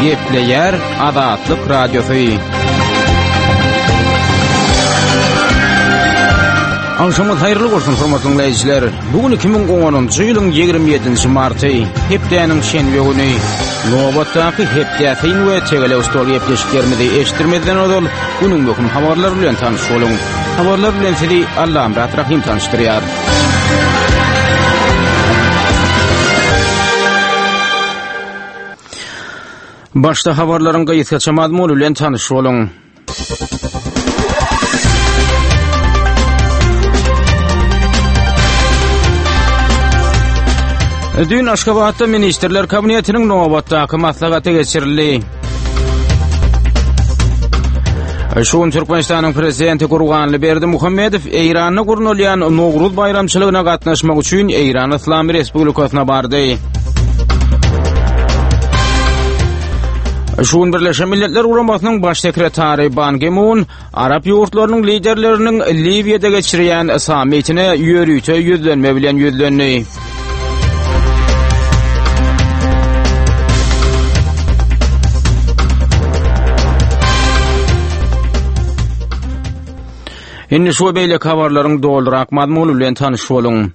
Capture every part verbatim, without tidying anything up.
Gepleyer Azatlyk Radiosu. Akşamı hayırlı olsun hormatly dinleyijiler. Bugün iki bin on onuncu ýylyň ýygrimi ýedinji marty, hepdeniň şenbe güni. Nobatdaky hepdäsiň we tegele ustaly ýepleşiklerimizi eşitdirmeden odol, günüň möhüm habarlar bilen tanyş boluň. Habarlar bilen sizi Allaham Rahim tanıştyrýar. Başta habarlaryň gaýtgaça mazmuny bilen tanyş boluň. Dün Aşgabatda Ministrler Kabinetiniň nobatdaky maslahaty geçirildi. Şuň Türkmenistanyň prezidenti Gurbanly Berdimuhammedow Eýranyň gurnulýan Nowruz bayramçylygyna gatnaşmak üçin Eýran Islamy Respublikasyna bardy. Şuň Birleşen Milletler Guramasynyň baş sekretary Ban Ki-moon Arap ýurtlarynyň liderleriniň Libyada geçirýän sammitine ýörüýte ýüzlenme bilen ýüzlendi. Indi şu beýle habarlaryň doldurak mazmuny bilen tanyş boluň.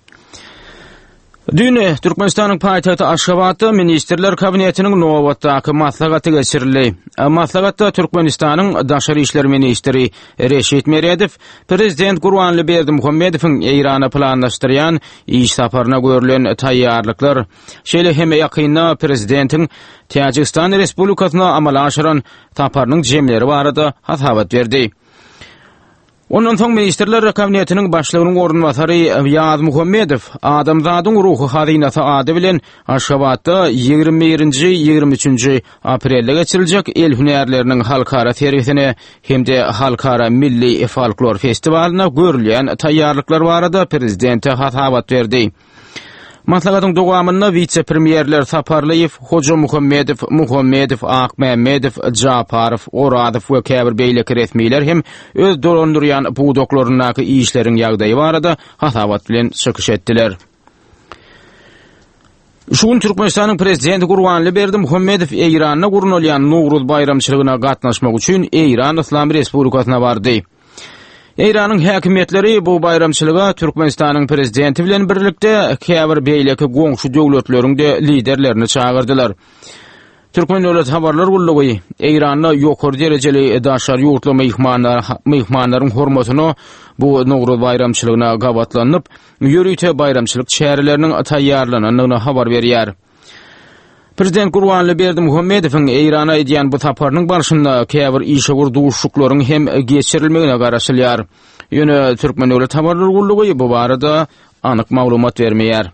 Dün Türkmenistanyň paýtagty Aşgabatda Ministrler Kabinetiniň nobatdaky maslahaty geçirildi. Maslahatda Türkmenistanyň daşary işler ministri Reşit Meredow prezident Gurbanly Berdimuhammedowyň Eýrana planlaşdyrýan iş saparyna görülen taýýarlyklar, şeýle hem ýakynda prezidentiň Täjikistan Respublikasyna amala aşyran saparynyň jemleri barada hasabat berdi. Ondan soň Ministrler Kabinetiniň başlygynyň ornwasary Ýaz Muhammedow adamzadyň ruhy hazynasy ady bilen Aşgabatda ýygrimi birinji ýygrimi üçinji aprelde geçiriljek el hünärleriniň halkara serwisine hemde halkara milli folklor festiwalyna görülýän taýýarlyklar barada prezidente hasabat berdi. Maslahatyň dowamynda vice-premierler Saparlyýew, Hoja Muhammedow, Muhammedow, Akmammedow, Japarow, Oradow we käbir beýleki resmiler hem öz dorandyrýan bu doklarynaky işleriň ýagdaýy barada hasabat bilen çykyş etdiler. Şuň Türkmenistanyň prezidenti Gurbanly Berdimuhammedow Eýranyň gurnulýan Nowruz bayramçylygyna gatnaşmak üçin Eýran Islamy Respublikasyna bardy. Eýranyň häkimetleri bu bayramçylyga Türkmenistanyň prezidenti bilen birlikde käbir beýleki goňşy döwletleriň de liderlerini çağırdylar. Türkmen Döwlet Habarlar Gullugy Eýranyň ýokary derejeli daşary ýurtly myhmanlar myhmanlaryň hormatyny bu Nowruz bayramçylygyna gabatlanyp, ýörüýte bayramçylyk şäherleriniň taýýarlanyny habar berýär. Prezident Gurbanly Berdimuhammedowyň Eýrana edýän bu saparynyň barşynda käbir işegur duşuklaryň hem geçirilmegine garaşylýar. Ýöne Türkmen Döwlet Habarlar Gullugy bu barada anyk maglumat bermeýär.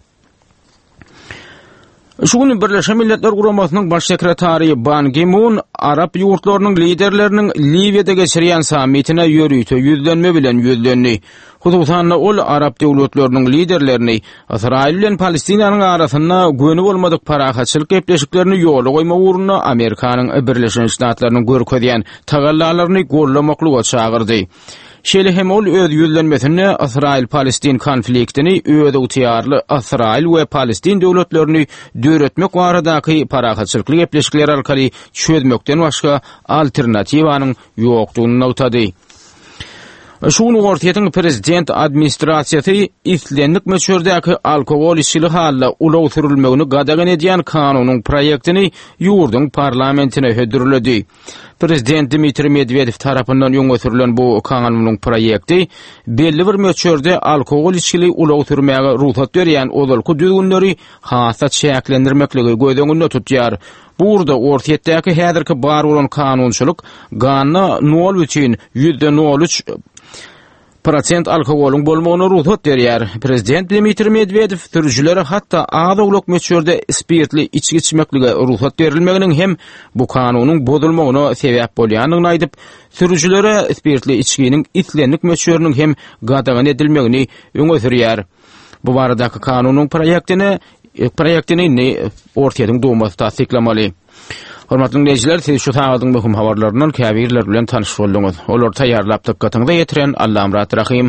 Şuň Birleşen Milletler Guramasynyň baş sekretary Ban Ki-moon Arap ýurtlarynyň liderleriniň Libyada geçirýän sammitine ýörüýte ýüzlenme bilen ýüzlendi. Hususan ol Arap döwletleriniň liderlerini Israil bilen Palestinanyň arasynda göni bolmadyk parahatçylyk gepleşiklerini ýola goýma uğruna Amerikanyň Birleşen Ştatlarynyň görkezýän tagallalaryny gollamaklyga çağırdy. Şeýle hem ol öz ýüzlenmesini Israil-Palestin konfliktini öýde utiýarly Israil we Palestin döwletlerini döretmek baradaky parahatçylyk gepleşikler arkaly çözmekden başga alternatiwanyň ýokdugyny ýetdi. Şuň ortaýatyň prezident administrasiýasy islenlik meçhurdäki alkogol içili halla ulaw sürülmegini gadagan edýän kanunyň proýektini ýurduň parlamentine hödürledi. Prezident Dmitri Medvedew tarapyndan ýöňe sürülen bu kanunyň proýekti belli bir meçhurde alkogol içili ulaw sürmäge ruhsat berýän ozalky düzgünleri hasa çäklendirmekligi göýdeňinde tutýar. Burada ortaýatdaky häzirki bar bolan kanunçylyk gana nol üçin yüzde nol üç prosent alkogolun bolmagyna ruhsat berýär. Prezident Dmitri Medvedew türjülere hatda azoglyk meçhurde spirtli içki içmeklige ruhsat berilmeginiň hem bu kanunyň bozulmagyna sebäp bolýanyny aýdyp, türjülere spirtli içkiniň islenlik meçhurnyň hem gadagan edilmegini öňe sürýär. Bu baradaky kanunyň proýektini proýektini ortaýatyň dowmasy tasdiklamaly. Hormatly dinleyijiler, siz şu taýyanyň möhüm habarlarynyň käbirler bilen tanyş bolduňuz. Olar taýýarlap dikkatiňize ýetiren Allaham Rahim.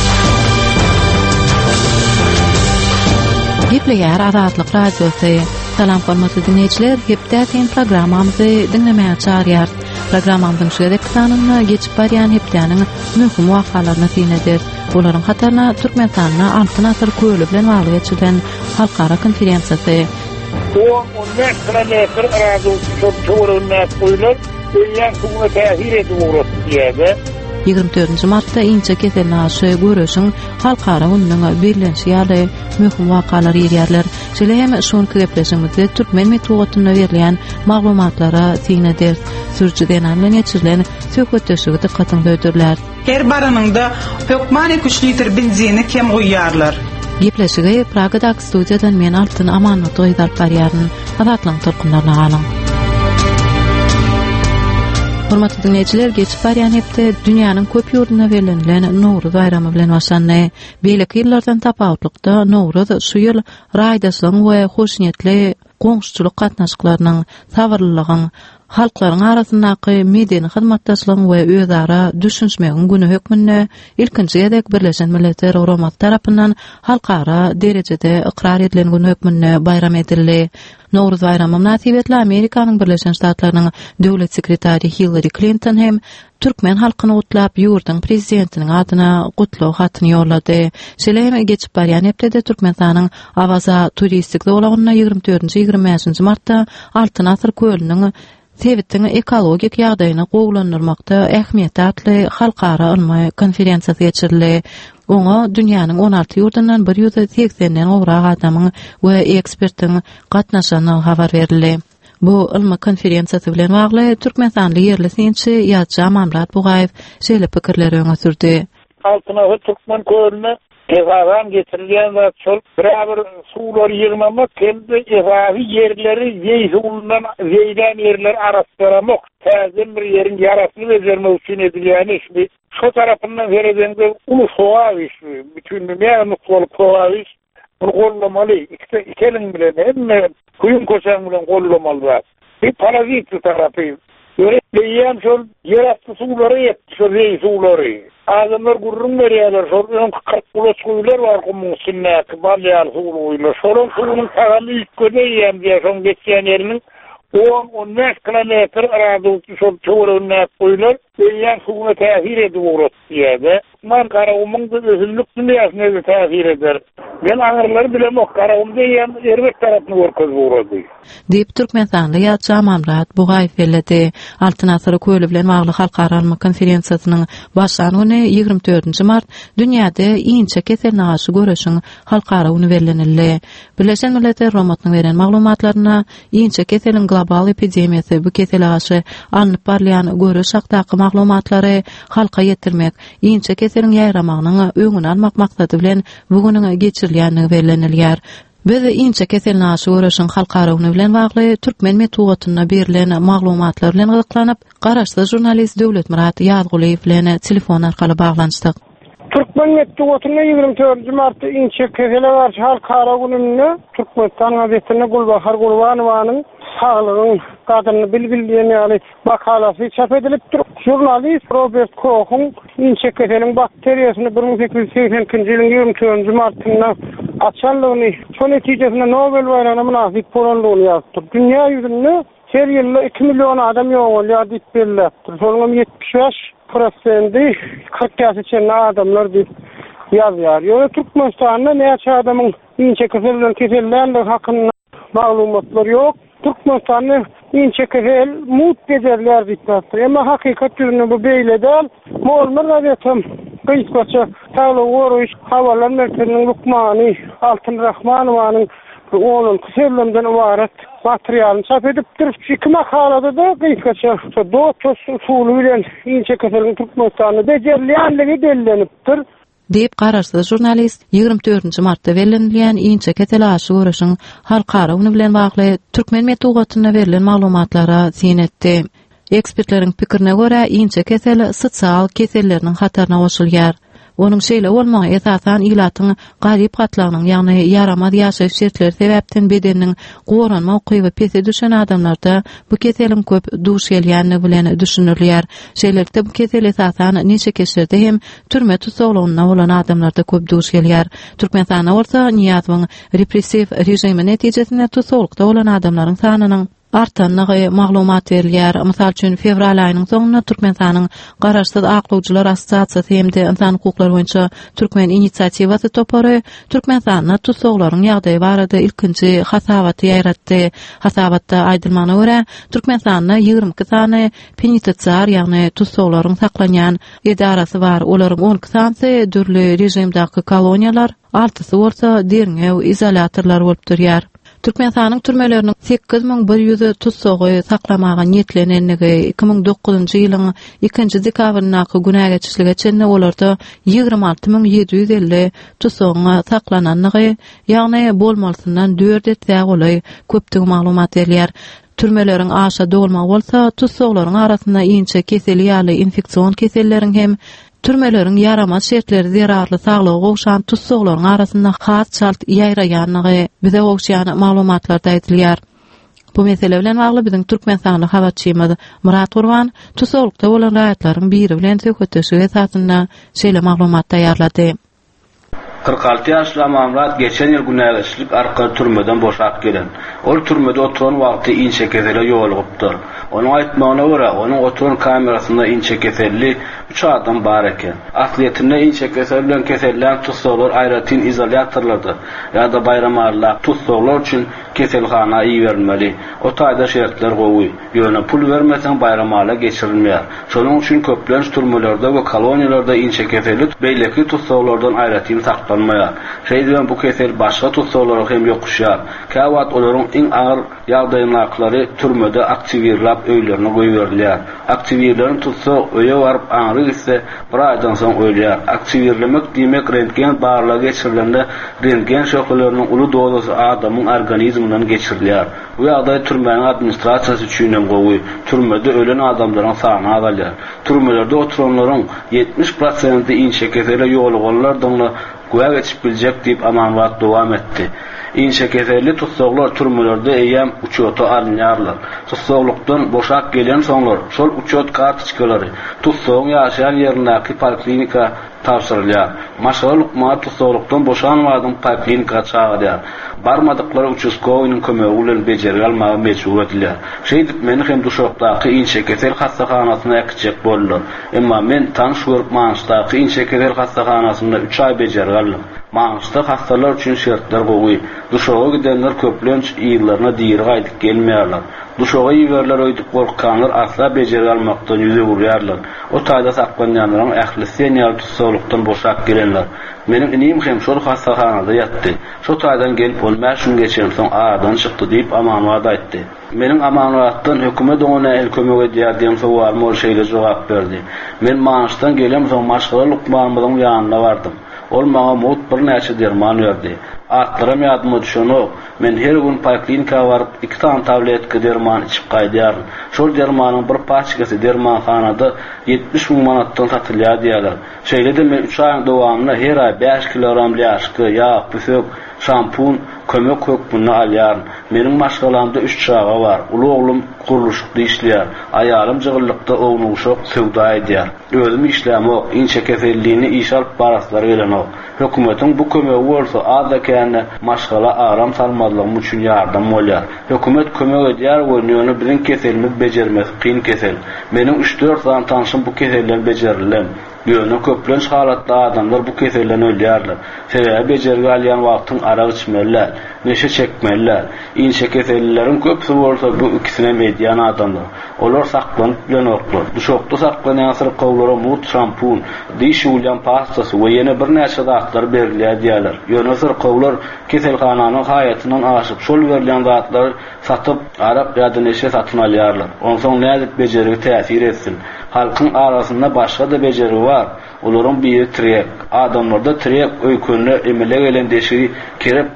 Gepleýär Azatlyk Radiosu. Salam hormatly dinleyijiler, hepdäkin programmamyzy dinlemäge çağırýar. Programmamyzyň şu edip sananyny geçip barýan hepdäniň möhüm wakalaryny tineder. Olaryň hatarına Türkmenistanyna altyn asyr köýlü bilen bagly geçirilen halkara konferensiýasy. on beş kilometr arada çok çorunna koyulur. Dünya suwuna täsir edýär diýdi. ýygrimi dördünji martda inçe kesel naşy görüşiň halkara unyň birleşýärli möhüm wakalary ýerler. Şeýle hem şonu köpleşimizde türkmen metodyna berilýän maglumatlara tiňeder. Sürçüden bilen geçirilen söhbetleşigi dikkatyny döýdürler. Her baranyňda hökman iki üç litr benzini kem goýýarlar. Gepleşigi Pragadaky studiýadan men Altyn Amanat Oýdar barýaryn adatlaryň tolkunlaryna galyň. Hormatly dinleyijiler, geçip barýan hepde dünýäniň köp ýurduna berilen Nowruz bayramy bilen başlandy. Beýleki ýyllardan tapawutlykda Nowruz şu ýyl raýdasyň we hoşnýetli goňşuçylyk gatnaşyklarynyň sawyrlylygyň, halklaryň arasyndaky medeni hyzmatdaşlygyň we özara düşünmegiň güni hökmünde ilkinji ýerdek Birleşen Milletler Uramat tarapyndan halkara derejede ikrar edilen güni hökmünde bayram edildi. Nowruz bayramy münasibetli Amerikanyň Birleşen Ştatlarynyň döwlet sekretary Hillary Clinton hem türkmen halkyny gutlap ýurdun prezidentiniň adyna gutlaw hatyny ýollady. Şeýle geçip barýan hepde Türkmenistanyň awaza turistik dowlagyna ýygrimi dördünji ýygrimi beşinji martda Altyn asyr köýlüniň Sevittiň ekologik ýagdaýyny gowlandyrmakda ähmiýeti atly halkara ilmi konferensiýasy geçirildi. Oňa dünýäniň on alty ýurdundan bir ýüz seksenden gowrak adamyň we ekspertiň gatnaşanyny habar berildi. Bu ilmi konferensiýasy bilen bagly Türkmenistanyň ýerli synçy ýa-da Mamrat Bugaýew şeýle pikirleri öňe sürdi. Altyna Türkmen köýlüne evadan getirilýän we çol bir suwlar ýygmamak hemde evawy ýerleri ýeýsulundan ýeýden ýerler arasyndamak täze bir ýerin ýarasyny bezermek üçin edilýän iş. Şu tarapyndan berende ulu sowaw iş, bütün dünýä nukleer sowaw iş. Bu gollamaly, ikisi ikinin bilen hemme kuyun koşan bilen gollamaly. Bir parazit tarapy. Ýöretleýän şol ýerasty suwlary ýetdi, şol ýeýsulary. Adamlar gurrun berýärler, şol kırk kulaç goýlar bar gumsyna, balýar suwlar. Şolun suwunyň tagamy ýetdiýän diýär, şol geçýän ýeriniň on on beş kilometr arada şol çorunna goýlar, ýan suwuna täsir edýär diýdi. Man garawymyň özünlük dünýäsine täsir eder. Men aňyrlary bilemok, garawym diýen erbek tarapyny görkezýär. Diýip Türkmenistanda ýa-da Mamrat Bugaýew bellädi. Altyn asyr köýlü bilen bagly halkara ilmi konferensiýasynyň başlanyny ýygrimi dördünji mart dünýäde inçe kesel naşy görüşiň halkara uny berildi. Birleşen Milletler Uramatynyň beren maglumatlaryna inçe keseliň global epidemiýasy bu kesel aşy alınıp barýan görüş hakdaky maglumatlary halka ýetirmek, inçe keseliň ýaýramagynyň öňüni almak maksady bilen bugüniň geçirilýänligi bellenilýär. Biz inçe kesel naşy görüşiň halkara uny bilen bagly türkmen metodyna berilen maglumatlar bilen gyzyklanyp, garaşly jurnalist Döwlet Murat Ýazguliýew bilen telefon arkaly baglanşdyk. Türkmen metodyna ýygrimi dördünji martda inçe kesele garşy halkara unyny Türkmenistan gazetine Gulbahar Gulbanowanyň sağlygyň gadyny bilgildiýen ýaly makalasy çap edilipdir. Jurnalist Robert Koch'un inçe keseliň bakteriýasyny bir ming seksen yüz seksen ikinji ýylyň ýygrimi dördünji martynda açanlygyny, şol netijesinde Nobel bayrama münasip bolanlygyny ýazdyr. Dünýä ýüzünde her ýylda iki milyon adam ýoğulýar diýip berilipdir. Şonuň yetmiş beş prosenti kırk ýaşaçy adamlar diýip ýazýar. Ýöne Türkmenistanda näçe adamyň inçe keselen kesellenligi hakynda maglumatlar ýok. Türkmenistanyň inçe kesel mut gezerler diýipdir. Emma hakykat ýüzünde bu beýle däl. Molmur gazetem Gysgaça Tawla Woruş hawalan merkeziniň lukmany Altyn Rahmanowanyň onun kesellemden ibaret materialini çap edipdir. Iki makalada da Gysgaça doços usuly bilen inçe keseliň Türkmenistanyň bejerilýänligi dellenipdir. Diýip garaşdy jurnalist ýygrimi dördünji martda berilýän inçe kesel aşy görüşiň halkara uny bilen bagly türkmen metodyna berilen maglumatlara synetdi. Ekspertleriň pikirine görä inçe kesel sosial keselleriniň hatarına goşulýar. Onuň şeýle bolmagy esasan ilatyň garyp gatlagynyň, ýagny yaramaz ýaşaýyş şertleri sebäpden bedeniň goranma okyby pese düşen adamlarda bu keseliň köp duş gelýäni bilen düşünülýär. Şeýlerde bu kesel esasan neçe keserde hem türme tutsagyna bolan adamlarda köp duş gelýär. Türkmenistanda bolsa Niýazowyň repressiv rejimi netijesinde tutsaglykda bolan adamlaryň sanynyň artanlygy maglumat berilýär. Mysal üçin fevral aýynyň soňuna Türkmenistanyň Garaşsyz aklawjylar assosiasiýasy hemde insan hukuklary boýunça Türkmen inisiatiwasy topary Türkmenistanda tutsaklaryň ýagdaýy barada ilkinji hasabaty ýaratdy. Hasabatda aýdylmagyna görä, Türkmenistanda ýygrimi iki sany penitensiar, ýagny tutsaklaryň saklanýan edarasy bar. Olaryň on iki sanysy dürli rejimdäki koloniýalar, altysy bolsa derňew izolatorlar bolup durýar. Türkmenistanyň türmeleriniň sekiz miň bir ýüz tutsagy saklamaga niyetlenenligi iki miň dokuzunçy ýylyň ikinji dekabrynaky günä geçişlige çenli olarda ýygrimi alty miň ýedi ýüz elli tutsagyň saklananlygy, ýagny bolmalysyndan dört etse golay köpdüň maglumat berýär. Türmeleriň aşa dolma bolsa tutsaglaryň arasynda ýinçe keseli ýaly infeksion keselleriň hem türmeleriň yaramaz şertleri zerarly saglyga gowşan tutsaglaryň arasynda has çalt ýaýraýanlygy bize gowşan maglumatlarda aýdylýar. Bu mesele bilen bagly biziň Türkmenistanyň habarçymyz Murat Gurban tutsaglykda bolan raýatlaryň biri bilen söhbetleşigi esasynda şeýle maglumat taýýarlady. kırk altı ýaşly Murat geçen ýyl günägeçlik arka türmeden boşap gelen. Ol türmede oturan wagty inçe kesele ýolugypdyr. Onuň aýtmagyna görä, onuň oturan kamerasynda inçe keselli üç adam bar eken. Asliýetinde inçe kesel bilen kesellän tutsaglar aýratyn izolatorlardy. Ýa-da bayramallar tutsaglar üçin keselhana iýermeli. O taýda şertler gowy. Ýöne pul bermesen bayramala geçirilmeýär. Şonuň üçin köplenç türmelerde we koloniýalarda inçe keselli beýleki tutsaglardan aýratyn saklanmaýar. Şeýle bu kesel başga tutsaglara hem ýokuşýar. Käwat olaryň iň agyr ýagdaýyndaklary türmede aktiwirlap öýlerine goýberýär. Aktiwirlerin tutsa öýe baryp aňry ise bir aýdan soň ölýär. Aktiwirlemek diýmek rentgen barlygy geçirilende rentgen şokularynyň uly dozasy adamyň organizminden geçirilýär. Bu ýagdaý türmenin administrasiýasy üçin gowy. Türmede ölen adamlaryň sany azalýar. Türmelerde oturanlaryň ýetmiş prosenti inçe kesele ýoluganlardan güwa geçip biljek diýip amanwat dowam etdi. Inçe keselli tutsaglar türmelerde eýem uçota alınýarlar. Tutsaglykdan boşak gelen soňlar şol uçot kartoçkalary tutsagyň ýaşaýan ýerindäki poliklinika tapşyrylýar. Maşgalyk ma tutsaglykdan boşanmadan poliklinika çağırýar. Barmadyklary uçuskowynyň kömegi bilen bejeri almagy mecbur edilýär. Şeýdip meni hem duşokdaky inçe kesel hastahanasyna ekjek boldylar. Emma men tanış görüp Maňşdaky inçe kesel hastahanasynda üç ay bejeri aldım. Maňşda hastalar üçin şertler gowy. Duşoga gidenler köplenç ýyllaryna diýeri gaýdyp gelmeýärler. Duşoga ýiberler öýdüp gorkanlar asla bejeri almakdan ýüze burýarlar. O taýda saklanýanlaryň ähli seniýar tutsaglykdan boşap gelenler. Menim inim hem şol hastahanada ýatdy. Şo taýdan gelip bolmaýşyn geçen soň aradan çykdy diýip amanwat aýtdy. Menin amanwatdan hökümet ona el kömek edýär diýen sowal mol şeýle jogap berdi. Men Maňşdan gelem soň maşgalyk barmyň ýanyna bardym. Ol maňa mut bir näçe derman berdi. Atlaram ýadyma düşenok, men her gün poliklinikaga baryp iki tan tabletka derman içip gaýdýarym. Şol dermanyň bir paçkasy dermanhanada ýetmiş miň manatdan satylýar diýerler. Şeýle-de men üç aýyň dowamyna her aý beş kilogram ýaşky, ýa, püsök, şampun, kömek hökmüne alýarym. Meniň maşgalamda üç çaga bar. Uly oglum guruluşykda işleýär. Aýalym jygylykda ownuşok sowda edýär. Özüm işlämok, inçe keselliğini iş alyp baraslar gelenok. Hökümetiň bu kömegi bolsa azda känne maşgala aram salmadlygym üçin ýardam bolýar. Hökümet kömek edýär we ýöne biziň keselimiz bejermez, kyn kesel. Meniň üç dört san tanşym bu keselden bejerilen. Ýöne köplenç halatda adamlar bu keselden ölýärler. Sebäbi bejerge alýan wagtyň araq içmeller, neşe çekmeler. Inçe kesellilerin köpsi bolsa bu ikisine medyan adamlar. Olar saklanyp bilenoklar. Duşokda saklanýan syrkawlara mut, şampun, diş ýuwlayan pastasy we ýene bir näçe zatlar berilýär diýerler. Ýöne syrkawlar keselhananyň haýatynyň aşyp şol berilen zatlar satyp araq ýa-da neşe satyn alýarlar. Onsoň nädip bejerigi täsir etsin. Halkyň arasynda başga da bejeri var. Olaryň biri trek. Adamlarda trek öýkünde emele gelen deşigi kerep ýaly üstü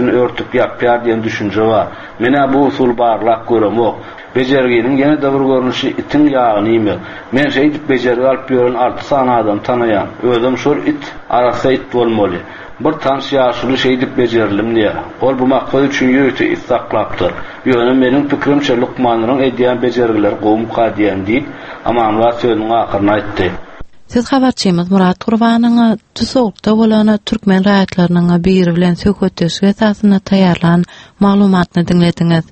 üstünü örtüp yapýar diýen düşünje bar. Mene bu usul barlak göremok. Bejerginin ýene de bir görnüşi itin ýagyny ýeme. Men şeýdip bejergi alyp ýören alty sana adam tanaýan. Özüm şol it arasy it bolmaly. Bir tans ýaşuly şeýdip bejerlim diýär. Ol bu maksat üçin ýöýti it saklapdyr. Ýöne meniň pikirimçe Lukmanyň edýän bejergiler gowum qadiýan diýip, amamla sözüň akyryna aýtdy. Siz habarçymyz Murat Gurbanyň Tüsowda bolan türkmen raýatlarynyň biri bilen söhbetleşige esasyna taýarlan maglumatny dinlediňiz.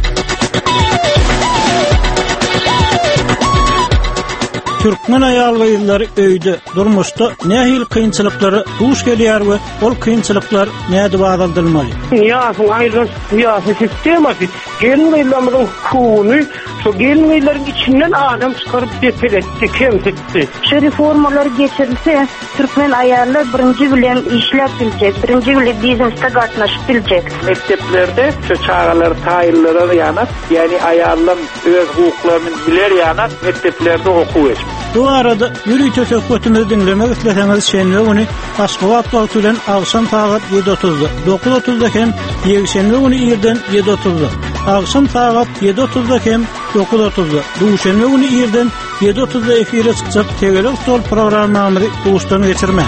Türkmen ayal gaýylary öýde durmuşda nähil kynçylyklary duş gelýär we ol kynçylyklar näde bagaldylmaly? Ýa-da aýlans ýa-da sistematy gelin gaýlamyň kuny şu gelin gaýlaryň içinden adam çykaryp depeletdi, kemsetdi. Şu reformalar geçirilse türkmen ayarlar birinci bilen işlep biljek, birinci bilen biznesde gatnaşyp biljek. Mekteplerde şu çağalar taýinlere ýanap, ýani ayarlar öz hukuklaryny biler ýanap mekteplerde okuýar. Bu arada ýürüýte söhbetimizi dinlemek isleseňiz şenbe güni Aşgabat wagty bilen agşam saat ýedi otuzda, dokuz otuzda hem ýekşenbe güni ýerden ýedi otuzda, agşam saat ýedi otuzda hem dokuz otuzda, duşenbe güni ýerden ýedi otuzda efire çykjak Tegelik Stol programmamy guşdan geçirmek.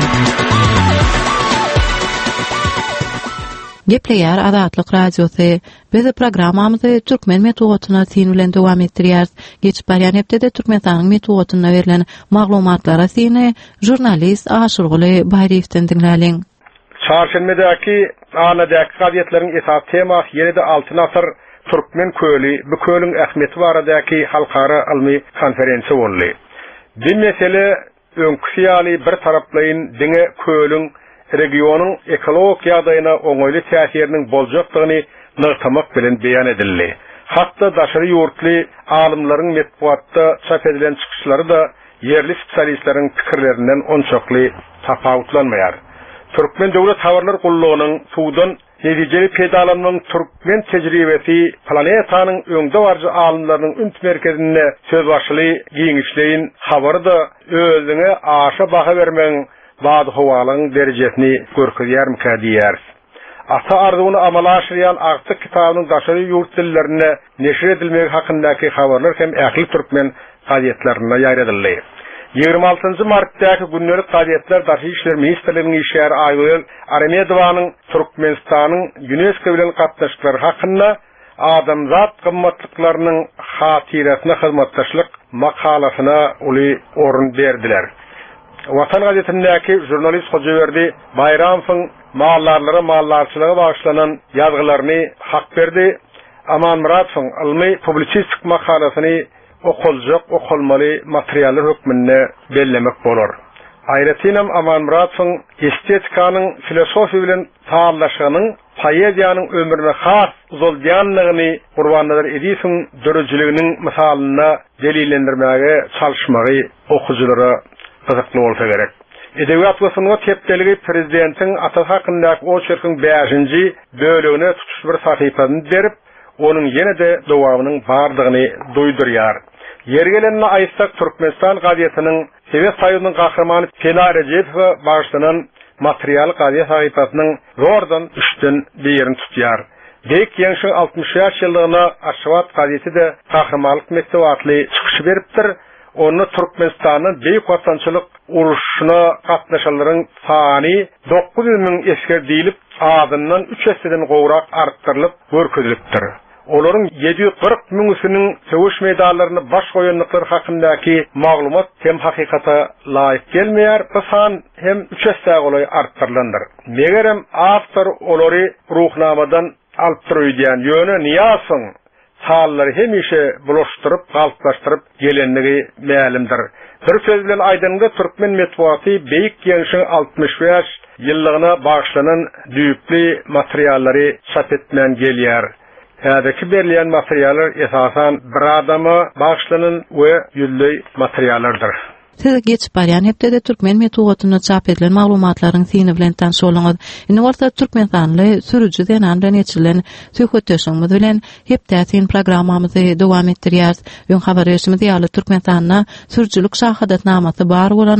Gepleýär Azatlyk radiosy. Biz programmamyzy türkmen metodyna syn bilen dowam etdirýäris. Geçip barýan hepde türkmensanyň metodyna berilen maglumatlara syny jurnalist Aşurguly Baýrewden dinläliň. Çarşenbedäki anadaky gazetleriň esas temasy ýerde altı asr türkmen köli, bu köliň ähmeti baradaky halkara ilmi konferensiýa boldy. Bu mesele öňküsýaly bir taraplayyn diňe köliň regionyň ekologik ýagdaýyna oňoýly täsiriniň boljakdygyny nyrtamak bilen beýan edildi. Hatda daşary ýurtly alymlaryň metbuatda çap edilen çykyşlary da yerli spesialistleriň pikirlerinden onçakly tapawutlanmaýar. Türkmen döwlet habarlar gullugynyň suwdan nedijeli pedalanmagyň türkmen tejribesi planetanyň öňde barjy alymlarynyň ünt merkezinde söz başly giňişleýin habary da özüňe aşa baha bermegiň bad howalaryň derejesini görkezýärmi diýär. Ata arzuwuny amala aşyrýan Aktyk kitabynyň daşary ýurt dillerine neşir edilmegi hakyndaky habarlar hem ähli türkmen gazetlerinde ýaýradyldy. ýygrima altynjy martdaky günnelik gazetler Daşary işler ministrliginiň işgär Aýgül Aremedowanyň Türkmenistanyň UNESCO bilen gatnaşyklary hakynda adamzat gymmatlyklarynyň hatyrasyna hyzmatdaşlyk makalasyna uly orun berdiler. Watan gazetindäki jurnalist Hojaberdi Bayramowyň mallarlara mallarçylyga bagyşlanan ýazgylaryny hak berdi. Aman Muratowyň ilmi publisistik makalasyny okuljak, okulmaly materialler hökmünde bellemek bolar. Aýratynam Aman Muratowyň estetikaning filosofiýa bilen taýallaşygynyň poeziýanyň ömrüne has uzalýanlygyny gurbanlar edýsin dörüjliginiň misalyna delillendirmäge çalyşmagy okujulara kızıklı olsa gerek. Edebiyat ve sunuma tepkiligi prezidentiň ata hakyndaky o çerkiň beşinji bölügine tutuş bir sahypasyny berip, onun ýene de dowamynyň bardygyny duýdurýar. Ýergelenine aýtsak Türkmenistan gazetiniň Sowet Soýuzynyň gahrmany Pela Rejepow başlanan material gazet sahypasynyň zordan üçden birini tutýar. Bek ýeňşi altymşyş ýyllygyna Aşgabat gazeti de gahrmanlyk mektebatly çykyş beripdir. Onu Türkmenistanyň beýik watançylyk uruşuna gatnaşanlaryň sany dokuz yüz miň esker diýilip, adyndan üç eseden gowrak artdyrylyp görkezilipdir. Olaryň ýedi yüz kırk miňsiniň söwüş medallarını baş goýanlyklary hakyndaky maglumat hem hakykata laýyk gelmeýär, bu san hem üç esden goly artdyrylandyr. Megerem awtor olary ruhnamadan alptyryýan ýöne niýasyň hallary hemişe bulaşdyryp, galplaşdyryp gelenligi mälimdir. Bir söz bilen aýdynda türkmen metbuaty beýik ýeňşiň altymyş beş ýyllygyna bagyşlanan düýpli materiallary çap etmän gelýär. Häzirki berilýän materiallar esasan bir adama bagyşlanan we ýüzlü materiallardyr. Siz geçip barýan hepde de türkmen metodyna çap edilen maglumatlaryň syny bilen tanşylyňyz. Indi orta türkmen sanly sürüji denan bilen ýetilen söhbetleşigimiz bilen hepde syn programmamyzy dowam etdirýäris. Ýön habarlaşymyz ýaly türkmen sanyna sürüjilik şahadatnamasy bar bolan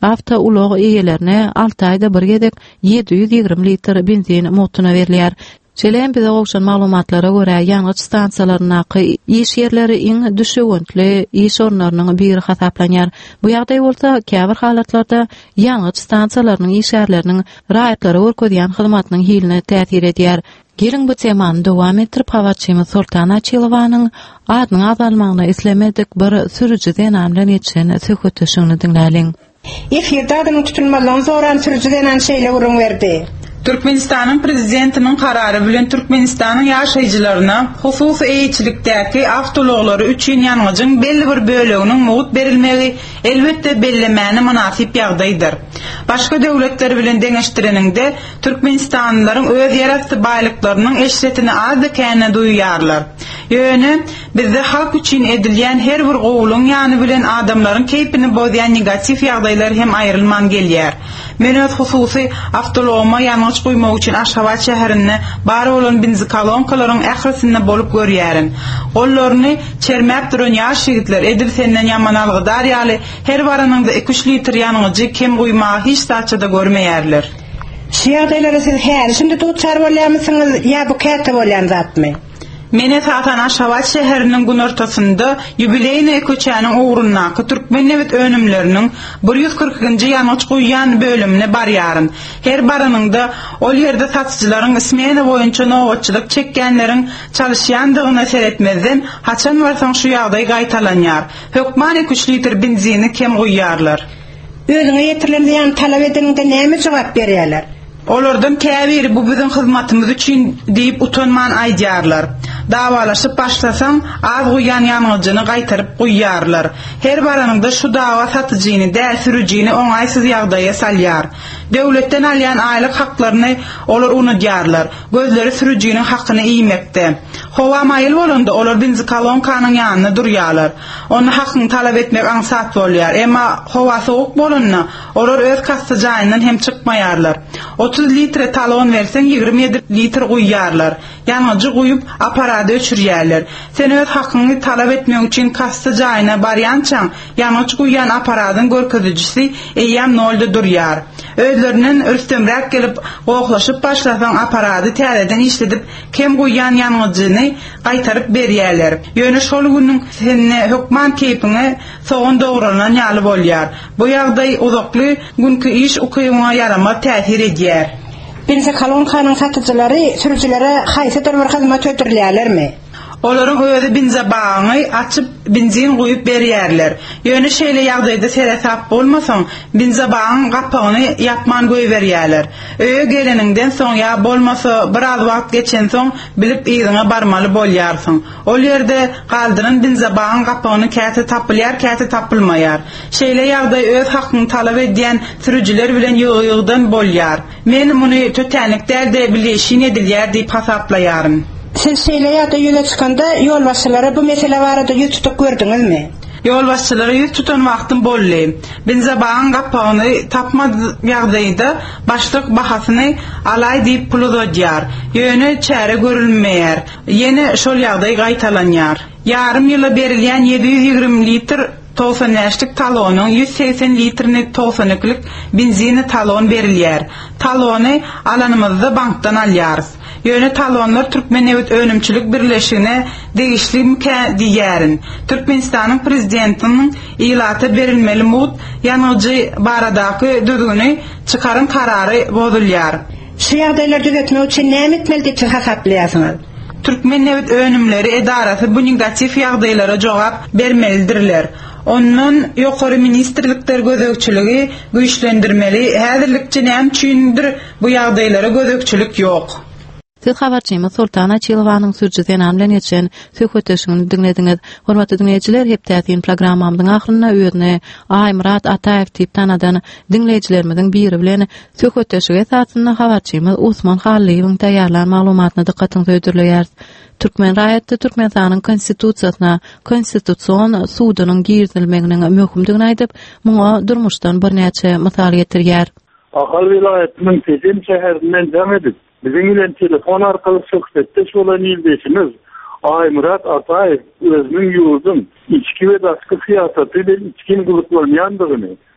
Hafta ulog eýelerine altı aýda bir gedek yedi yüz ýygrimi litr benzin motuna berilýär. Şeýle bize gowşan maglumatlara görä ýangıç stansiýalarynaky iş ýerleri iň düşegentli iş orunlarynyň biri hasaplanýar. Bu ýagdaý bolsa käbir halatlarda ýangıç stansiýalarynyň iş ýerleriniň raýatlary görkezýän hyzmatynyň hiline täsir edýär. Gelin bu temany dowam etdirip hawatçymyz Sultan Açylowanyň adynyň azalmagyna islemedik bir sürüji denan bilen ýetişen söhbetleşigini dinläliň. Efirde adynyň tutulmalygyny soran sürüji denan şeýle urun berdi. Türkmenistanyň prezidentiniň karary bilen Türkmenistanyň ýaşaýjylaryna hususy eýçilikdäki awtologlary üçin ýanygyň belli bir böleginiň mugut berilmegi elbetde bellemeni münasip ýagdaýdyr. Başga döwletler bilen deňeşdireninde Türkmenistanlylaryň öz ýeratdy baýlyklarynyň eşretini az ekeni duýýarlar. Ýöne bizde halk üçin edilýän her bir gowluň ýany bilen adamlaryň keypini bozýan negativ ýagdaýlar hem aýrylman gelýär. Men öz hususy awtologma ýanygy goýmak üçin Aşgabat şäherinde bar bolan benzi kolonkalarynň ährisinde bolup görýärin. Gollaryny çermäp duran ýaş ýigitler edil senden ýaman algydar ýaly her baranyňda iki üç litr ýanygy kem goýmagy hiç saçda görmeýärler. Şeýleler siz her şimdi tutçar bolýarmysyňyz ýa bu käte bolýan zatmy? Mene satan Aşgabat şäheriniň gün ortasynda ýubileyne köçäniň uğruna Türkmen newet önümleriniň bir yüz kırkynjy ýanyç goýýan bölümine barýaryn. Her baranyňda ol ýerde satçylaryň ismene boýunça nowatçylyk çekkenleriň çalışýandygyna seretmezden haçan barsaň şu ýagdaý gaýtalanýar. Hökman iki üç litr benzini kem goýýarlar. Özüňe ýetirilýän talap edilende näme jogap berýärler? Olardan käbir bu bizim hyzmatymyz üçin diýip utanman aýdýarlar. Dawalaşyp başlasaň az goýan ýanygyny gaýtaryp goýýarlar. Her baranyňda şu dawa satyjyny, däl sürüjini oňaýsyz ýagdaýa salýar. Döwletden alýan aýlyk haklaryny olar unutýarlar. Gözleri sürüjiniň hakyny iýmekde. Howa maýyl bolanda olar benzi kolonkanyň ýanyna durýarlar. Onu hakyny talap etmek ansat bolýar. Emma howa sowuk bolanda olar öz kassa jaýyndan hem çykmaýarlar. otuz litre talon versen ýygrimi ýedi litr goýýarlar. Ýanygy goýup aparady öçürýärler. Sen öz hakyny talap etmek üçin kassa jaýyna barýançaň, ýanygy goýýan aparadyň görkezijisi eýýam nolda durýar. Özlerinin üstemrek gelip goýuklaşyp başlasan aparady täzeden işledip kem goýýan ýanygyny gaýtaryp berýärler. Ýöne şol günüň senne hökman keypine soňun dogrulan ýaly bolýar. Bu ýagdaý uzakly günkü iş ukygyna ýarama täsir edýär. Benzi kolonkanyň satyjylary sürüjilere haýsy bir hyzmat ötürýärlermi? Olaryň özi benze bagyny açyp benzin goýup berýärler. Ýöne şeýle ýagdaýda seresap bolmasaň, benze bagyny gapagyny ýapman goýberýärler. Öýe geleninden soň ýa bolmasa bir az wagt geçen soň bilip ýygyna barmaly bolýarsyň. Ol ýerde galdyryn benze bagyny gapagyny käte tapylýar, käte tapylmaýar. Şeýle ýagdaý öz hakyny talap edýän sürüjiler bilen ýygy-ýygydan bolýar. Men muny tötenlik dälde bileşin edilýär diýip hasaplaýaryn. Siz şeýle ýa-da ýöne çykanda ýol başçylary bu mesele barada ýüz tutup gördüňizmi? Ýol başçylary ýüz tutan wagtym boldy. Benze bagyny gapagyny tapmady ýagdaýda başlyk bahasyny alay diýip pul ödýär. Ýöne çäre görülmeýär. Ýene şol ýagdaý gaýtalanýar. Yarım ýyla berilýän yedi yüz ýygrimi litr tosan näşlik talonyň yüz seksen litrini tosanyklyk benzini talon berilýär. Talony alanymyzda bankdan alýarys. Ýöne talonlar Türkmen newet önümçilik birleşigine degişli diýärin. Türkmenistanyň prezidentiniň ýylaty berilmeli mut ýanygy baradaky düzgüni çykaryn karary bozulýar. Şu ýagdaýlar düzeltmek üçin näme etmeli diýip hasaplaýarsyňyz? Türkmen newet önümleri edarasy bu negativ ýagdaýlara jogap bermelidirler. Onun ýokary ministrlikler gözegçiligi güýçlendirmeli. Häzirlikçe näme üçindir bu ýagdaýlara gözegçilik ýok. Siz habarçymyz Sultan Açylowanyň sürüjden bilen ýetişen söhbetleşigini dinlediňiz. Hormatly dinleýijiler, hepdäkin programmamyň ahyryna öýüne Aýmurat Ataýew diýip tanadan dinleýijilerimiziň biri bilen söhbetleşige esasynda habarçymyz Usman Hallyýewiň taýýarlanan maglumatyna dikkatiňizi öýdürleýär. Türkmen raýaty Türkmenistanyň konstitusiýasyna, konstitusiýon sudynyň girizilmeginiň möhümdigini aýdyp, muňa durmuşdan bir näçe mysal getirýär. Ahal vilayetinin Tejem şäherinden jam edip, bizim bilen telefon arkaly söhbetde bolan ýyldaşymyz Aýmurat Ataýew özüniň ýurdun içki we daşky syýasaty bilen içkin guluklanýandygyny,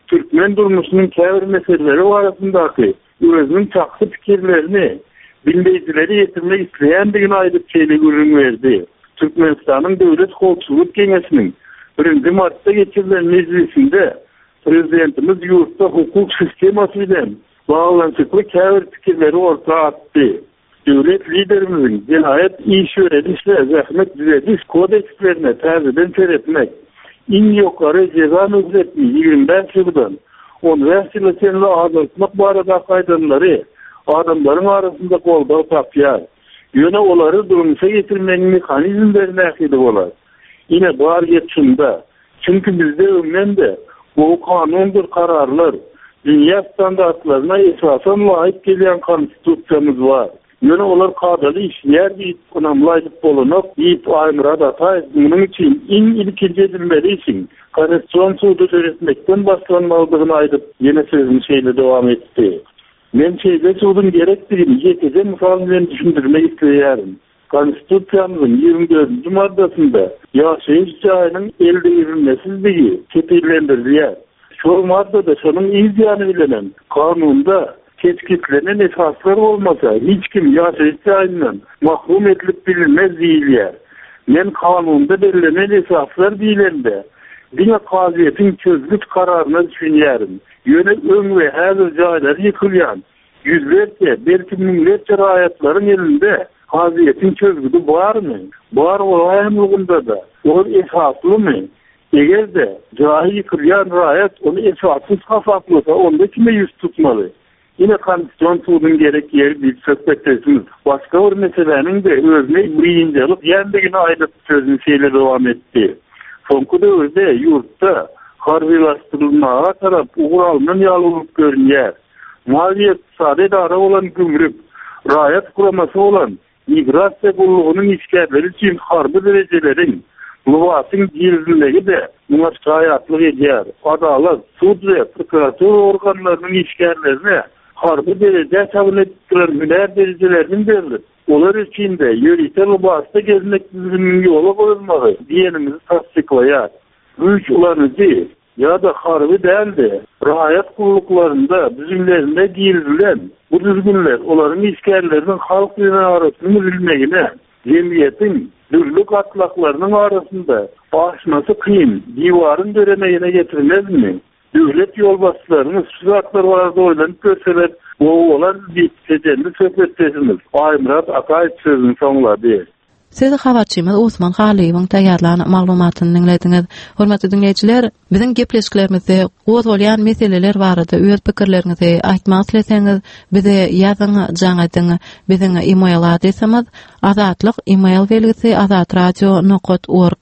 Türkmen durmuşunun käbir meseleleri arasındaki özünün çaksy pikirlerini bilmeyicileri yetirmek isleýändigini aýdyp çeýle görün verdi. Türkmenistanyň Döwlet Howpsuzlyk Geňeşiniň birinji martda geçirilen meclisinde prezidentimiz ýurtda hukuk sistemasy bilen baglanşykly käbir pikirleri ortaga atdy. Döwlet liderimizin cinayet iş öğrenişle zahmet düzeliş kodekslerine täzeden seretmek, in ýokary ceza müddatini yigirmi beş ýyldan on beş ýyla senle azaltmak barada gaýdanlary adamlaryň arasynda goldaw tapýar. Ýöne olary durmuşa getirmegiň mekanizmlerini ähli bolar. Ine bar geçinde. Çünkü bizde ömründe bu kanundur kararlar, dünya standartlarına esasen laýyk gelen konstitusiýamız var. Ýöne olar kadaly işler diýip onamlaýdyp bolunak, diýip aýmyra data, munyň üçin iň ilkinji edilmeli için Konstitusiýon sudy töretmekden başlanmalydygyny aýdyp ýene sözüni şeýle dowam etdi. Men şeýle sudyň gerekdigini ýetide mysal bilen düşündirmek isleýärim. Konstitusiýamyzyň ýigirmi dördünji maddasynda ýaşaýyş jaýynyň elde edilmesizligi ketirlendirilýär. Şol maddada şonuň ýygyny bilen kanunda tetkitlerine esaslar olmasa hiç kim ýaşaýyş jaýyndan mahrum edilip bilinmez diýilýär. Men kanunda belirlenen esaslar diýilende diňe kaziýetiň çözgüç kararyna düşünýärim. Ýöne öň we häzir jaýlar ýykylýan, yüzlerce, belki minlerce raýatlaryň elinde kaziýetiň çözgüdi barmy? Bar bolýanlygynda da ol esaslymy? Egerde jahy ýykylýan raýat onu esassyz hasaplasa, onda kime ýüz tutmaly? Yine konstitusiyon sudyň gerek ýeri bir söhbetdesiniz. Başka bir meseleniň de özüne birinjilik ýendigini aýdyp sözüni şeýle dowam etdi. Soňky döwürde ýurtda harbilaşdyrylmaga tarap ugralman ýalylyp görünýär. Maliýet sade dara bolan gümrük, raýat kuramasy bolan migrasiýa gullugynyň işgärleri üçin harby derejeleriň Luwasyň ýerliligi de muňa şaýatlyk edýär. Adalet, sud we prokuratura organlarynyň işgärlerine harby derejede kabul etdiler, müner derejelerinin berilip, olar içinde ýöritel Luwasda gezmek düzgünlüğü ýola goýulmagy diýenimizi tasdiklaýar. Üç ulanyjy ya da harby däldi. Raýat gulluklarynda düzümlerinde diýildilen bu düzgünler olaryň işgärleriniň halk bilen arasyny bilmegine, jemgyýetiň dürlük atlaklarynyň arasynda başmasy kyn, diwaryn döremegine getirmezmi? Döwlet ýolbaşçylaryny şuratlar barada oýlanyp görseler, bu olan bir sejenli söhbetdesiniz. Aýmyrat Akaýew sözüni soňlady. Siz habarçymyz Osman Haliýewiň taýýarlanan maglumatyny dinlediňiz. Hormatly dinleýijiler, biziň gepleşiklerimizde gowy bolýan meseleler barada öz pikirlerinizi aýtmak isleseňiz, bize ýazyň, jaňadyň, biziň e-mail adresimiz azatlyk e-mail belgisi azatradio nokta org.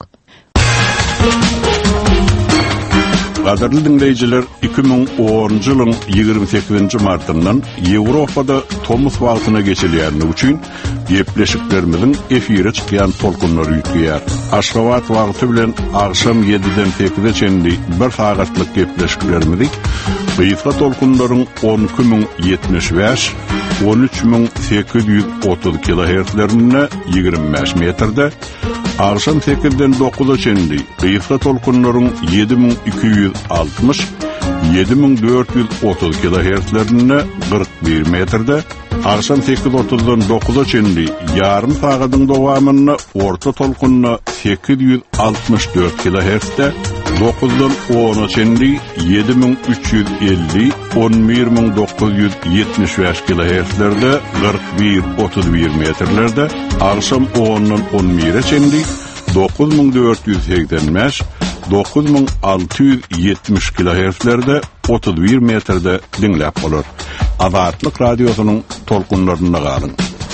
Gaderli dinleyijiler, iki bin onunji ýylyň ýygrimi sekizinji martyndan Ýewropada Tomos wagtyna geçilýärligi üçin gepleşiklerimiziň efire çykýan tolkunlary ýetýär. Aşgabat wagty bilen agşam ýediden sekize çenli bir sagatlyk gepleşiklerimizi Beýikli tolkunlaryň on iki bin ýetmiş beş, on üç bin sekiz ýüz otuz kilohertzlerine ýygrimi beş metrde, agşam sekizden dokuza çenli Beýikli tolkunlaryň ýedi bin iki ýüz altmış, ýedi bin dört ýüz otuz kilohertzlerine kırk bir metrde, agşam sekiz otuzdan dokuza çenli ýarym sagatyň dowamyny orta tolkunna sekiz ýüz altmış dört kilohertzde, dokuzdan ona çenli ýedi bin üç ýüz elli, on bir bin dokuz ýüz ýetmiş beş kilohertzlerde kırk bir otuz bir metrlerde, agşam ondan on bire çenli dokuz bin dört ýüz seksen beş, dokuz bin altı ýüz ýetmiş kilohertzlerde otuz bir metrde dinläp bolar. Azatlyk radiosynyň tolkunlaryna galyň.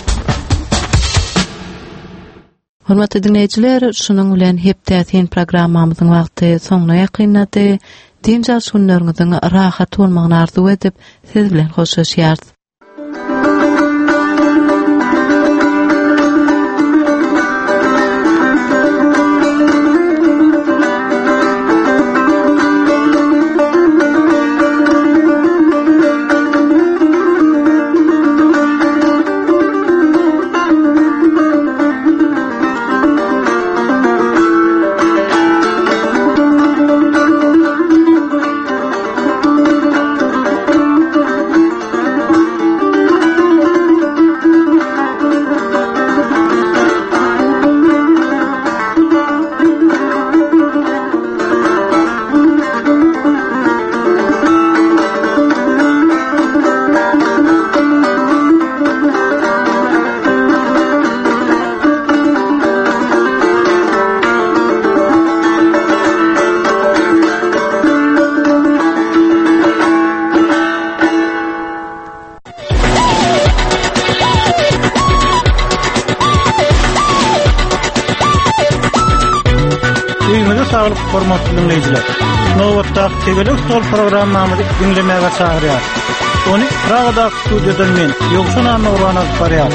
Hormatly dinleýijiler, şunuň bilen hepdäkin programmamyzyň wagty soňuna ýakynlady. Dinja şunlaryňyzyň rahat bolmagyny arzu edip, siz bilen hoşlaşýar. sağlyk hormatly dinleyijiler. Nowatda Tegelek Tol programmamyzy dinlemäge çagyrýar. Ony Pragada studiodan men Ýokşan Nurwana barýar.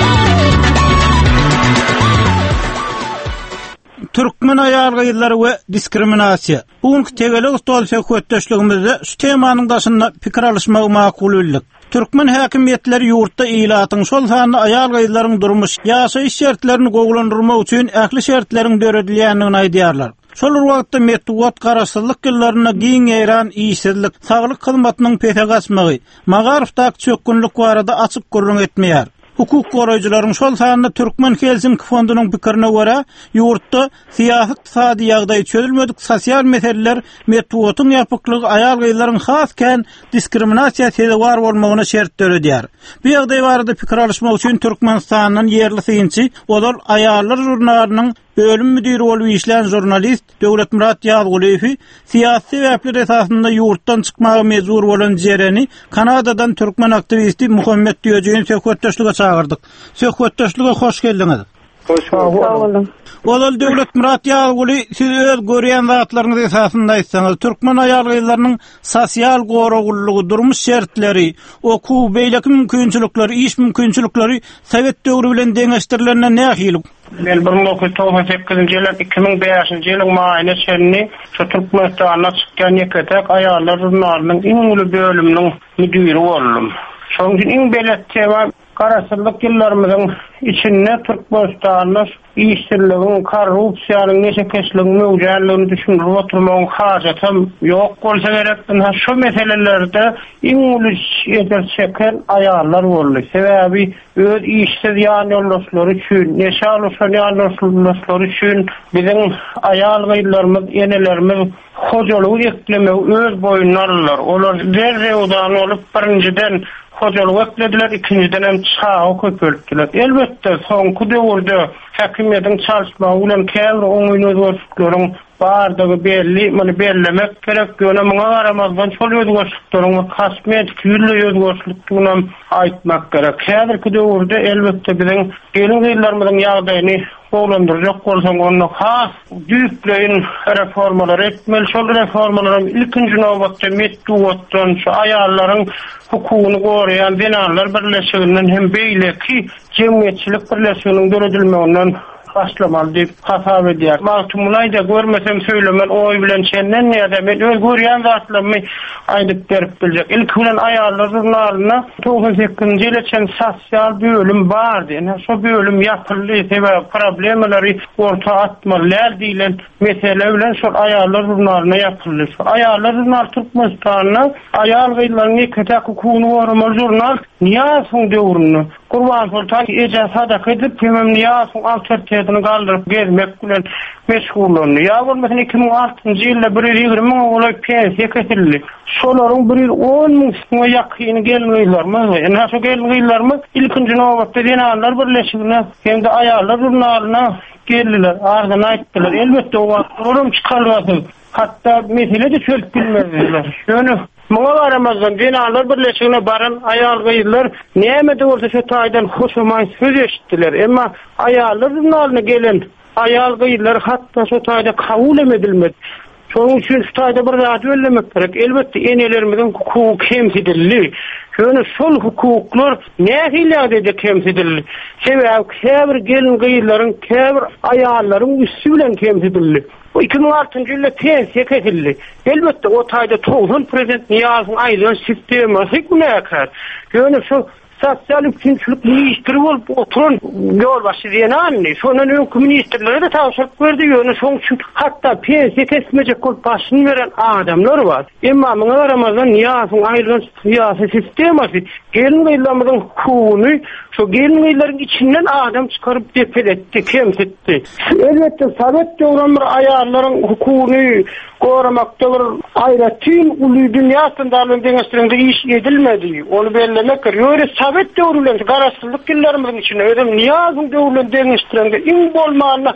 Türkmen aýalgyýlary we diskriminasiýa. Bugünkü Tegelek Tol söhbetdeşligimizde şu temanyň daşynda pikir alışmagy makul bildik. Türkmen häkimetleri ýurtda ilatyň şol sany aýalgyýlaryň durmuş, ýaşaýyş şertlerini gowlandyrmak üçin ähli şertleriň döredilýändigini aýdýarlar. Şol wagtda metduat garaşsyzlyk ýyllaryna giň ýaran iýsizlik, saglyk hyzmatynyň pete gasmagy, magarifdak çökünlik barada açyk gurrun etmeýär. Hukuk goraýjylaryň şol sanyna Türkmen Helsinki fondunyň pikirine görä, ýurtda syýasy ykdysady ýagdaý çözülmedik sosial meseleler metduatyň ýapyklygy aýalgyýlaryň hasken diskriminasiýa sebäp bolmagyna şert döredýär. Bu ýagdaý barada pikir alışmak üçin Türkmenistanyň ýerli synçy, olar aýallar jurnalynyň bölüm müdiri bolup işleyen jurnalist Döwletmurat Ýazguliýew syýasy sebäpler esasynda ýurtdan çykmagy mejbur bolan jereni Kanadadan türkmen aktivisti Muhammed Diýejen söhbetdeşlige çağırdyk. Söhbetdeşlige hoş geldiňiz. Hoş bulduk. Olal Döwletmurat Ýazguliýew siz öz görýän zatlaryňyz esasynda aýtsaňyz, türkmen aýalgyýlarynyň sosial goragullygy, durmuş şertleri, okuw, beýleki mümkinçilikleri, iş mümkinçilikleri Sowet döwri bilen deňeşdirilenine nähili? Ben bir dokuz yüz doksan sekizinji ýylyň iki ming beşinji ýylyň maýyna şerni şu Türkmenistana çykkan ýeketek aýallar jurnalynyň iň uly bölüminiň müdiri boldum. Şoň üçin iň belet tema garaşsyzlyk ýyllarymyzyň içinde Türkmenistanyň işçiligiň, korrupsiýanyň neçe kesligini mewjudlygyny düşünip oturmagyň hajatym ýok bolsa gerek. Şu meselelerde iň uly ýeter çeken aýallar boldy. Sebäbi öz işsiz ýan ýoldaşlary üçin, neşe aluşan ýan ýoldaşlary üçin biziň aýalgyýlarymyz, enelerimiz hojalyk eklemek öz boýuna alýar. Olar derrewdan olup birinciden hojalyk eklediler, ikinciden hem çağı köpeltdiler. Elbette soňky döwürde häkimetiň çalışmagy bilen käbir oňyny özgörüşlerini bardygy belli, many bellemek gerek. Ýöne muňa garamazdan şol özgörüşlerini kasmet küýle özgörüşliklerini aýtmak gerek. Häzirki döwürde elbette biziň gelin ýyllarymyzyň ýagdaýyny gowlandyrjak bolsaň onu has düýpleýin reformalar etmeli. Şol reformalar ilkinji nowbatda metduatdan şu aýallaryň hukugyny goraýan Dinarlar Birleşiginden hem beýleki jemgyýetçilik birleşiginiň döredilmeginden başlamaly diýip hasap edýär. Magtumulayda görmesem söylemen oý bilen çenden näde men öz görýän zatlarymmy aýdyp berip biljek. Ilk bilen aýallar jurnalyna doksan sekizinji ýyl çen sosial bölüm bardy. Ene şo bölüm ýapyldy, sebäp problemleri orta atmalar diýilen mesele bilen şol aýallar jurnalyna ýapyldy. Aýallar jurnaly Türkmenistanyň aýalgyýlaryny ketek hukugyny goramaly jurnal Niýasyň döwrüni Gurban Sultan eje sadak edip hemem Niýasyň awtoritetini galdyryp gezmek bilen meşgullandy. Ýa bolmasyn iki ming altynjy ýylda bir ýygrimi ming olay pensiýa kesildi. Şolaryň bir on ming soňa ýakyny gelmeýärmi? Ene şo gelmeýärmi? Ilkinji nowbatda Dinarlar Birleşigine hem de aýallar jurnalyna geldiler, ardan aýtdylar. Elbette o wagtlaryň çykalmasy, hatda mesele de çölüp bilmezdiler. Şonu muňa garamazdan Dinarlar Birleşigine baran aýalgyýlar näme de bolsa şu taýdan hoşamaý söz eşitdiler. Emma aýallar jurnalyna gelen aýalgyýlar hatda şu taýda kabul edilmedi. Şonuň üçin şu taýda bir zat bellemek gerek. Elbette enelerimiziň hukuky kemsidildi. Şonu şol hukuklar nähilerde kemsidildi. Sebäp käbir gelin gyýlaryň, käbir aýallaryň üstü bilen kemsidildi. O iki ming altynjy ýylda pensiýa kesildi. Elbette o taýda toğun prezident Niýazyň aýlan sistemasy günäkär. Ýöne şu sosial üçinçilik ministri bolup oturan ýolbaşy diýenanny, şonun öňkü ministrlere de tawşyryk berdi. Ýöne şoň üçin hatda pensiýa kesmejek bolup başyny beren adamlar bar. Emma muňa garamazdan Niýazyň aýlan syýasy sistemasy gelin gyýlarymyzyň hukugyny şu gelin gyýlaryň içinden adam çykaryp depeletdi, kemsetdi. Elbette Sowet döwründe aýallaryň hukugyny goramakda bir aýratyn uly dünýäsinde alan deňeşdirende iş edilmedi. Onu bellemek gerek. Sowet döwründe garaşsyzlyk ýyllarymyzyň içinde ödem Niýazyň döwründe deňeşdirende iň bolmanyna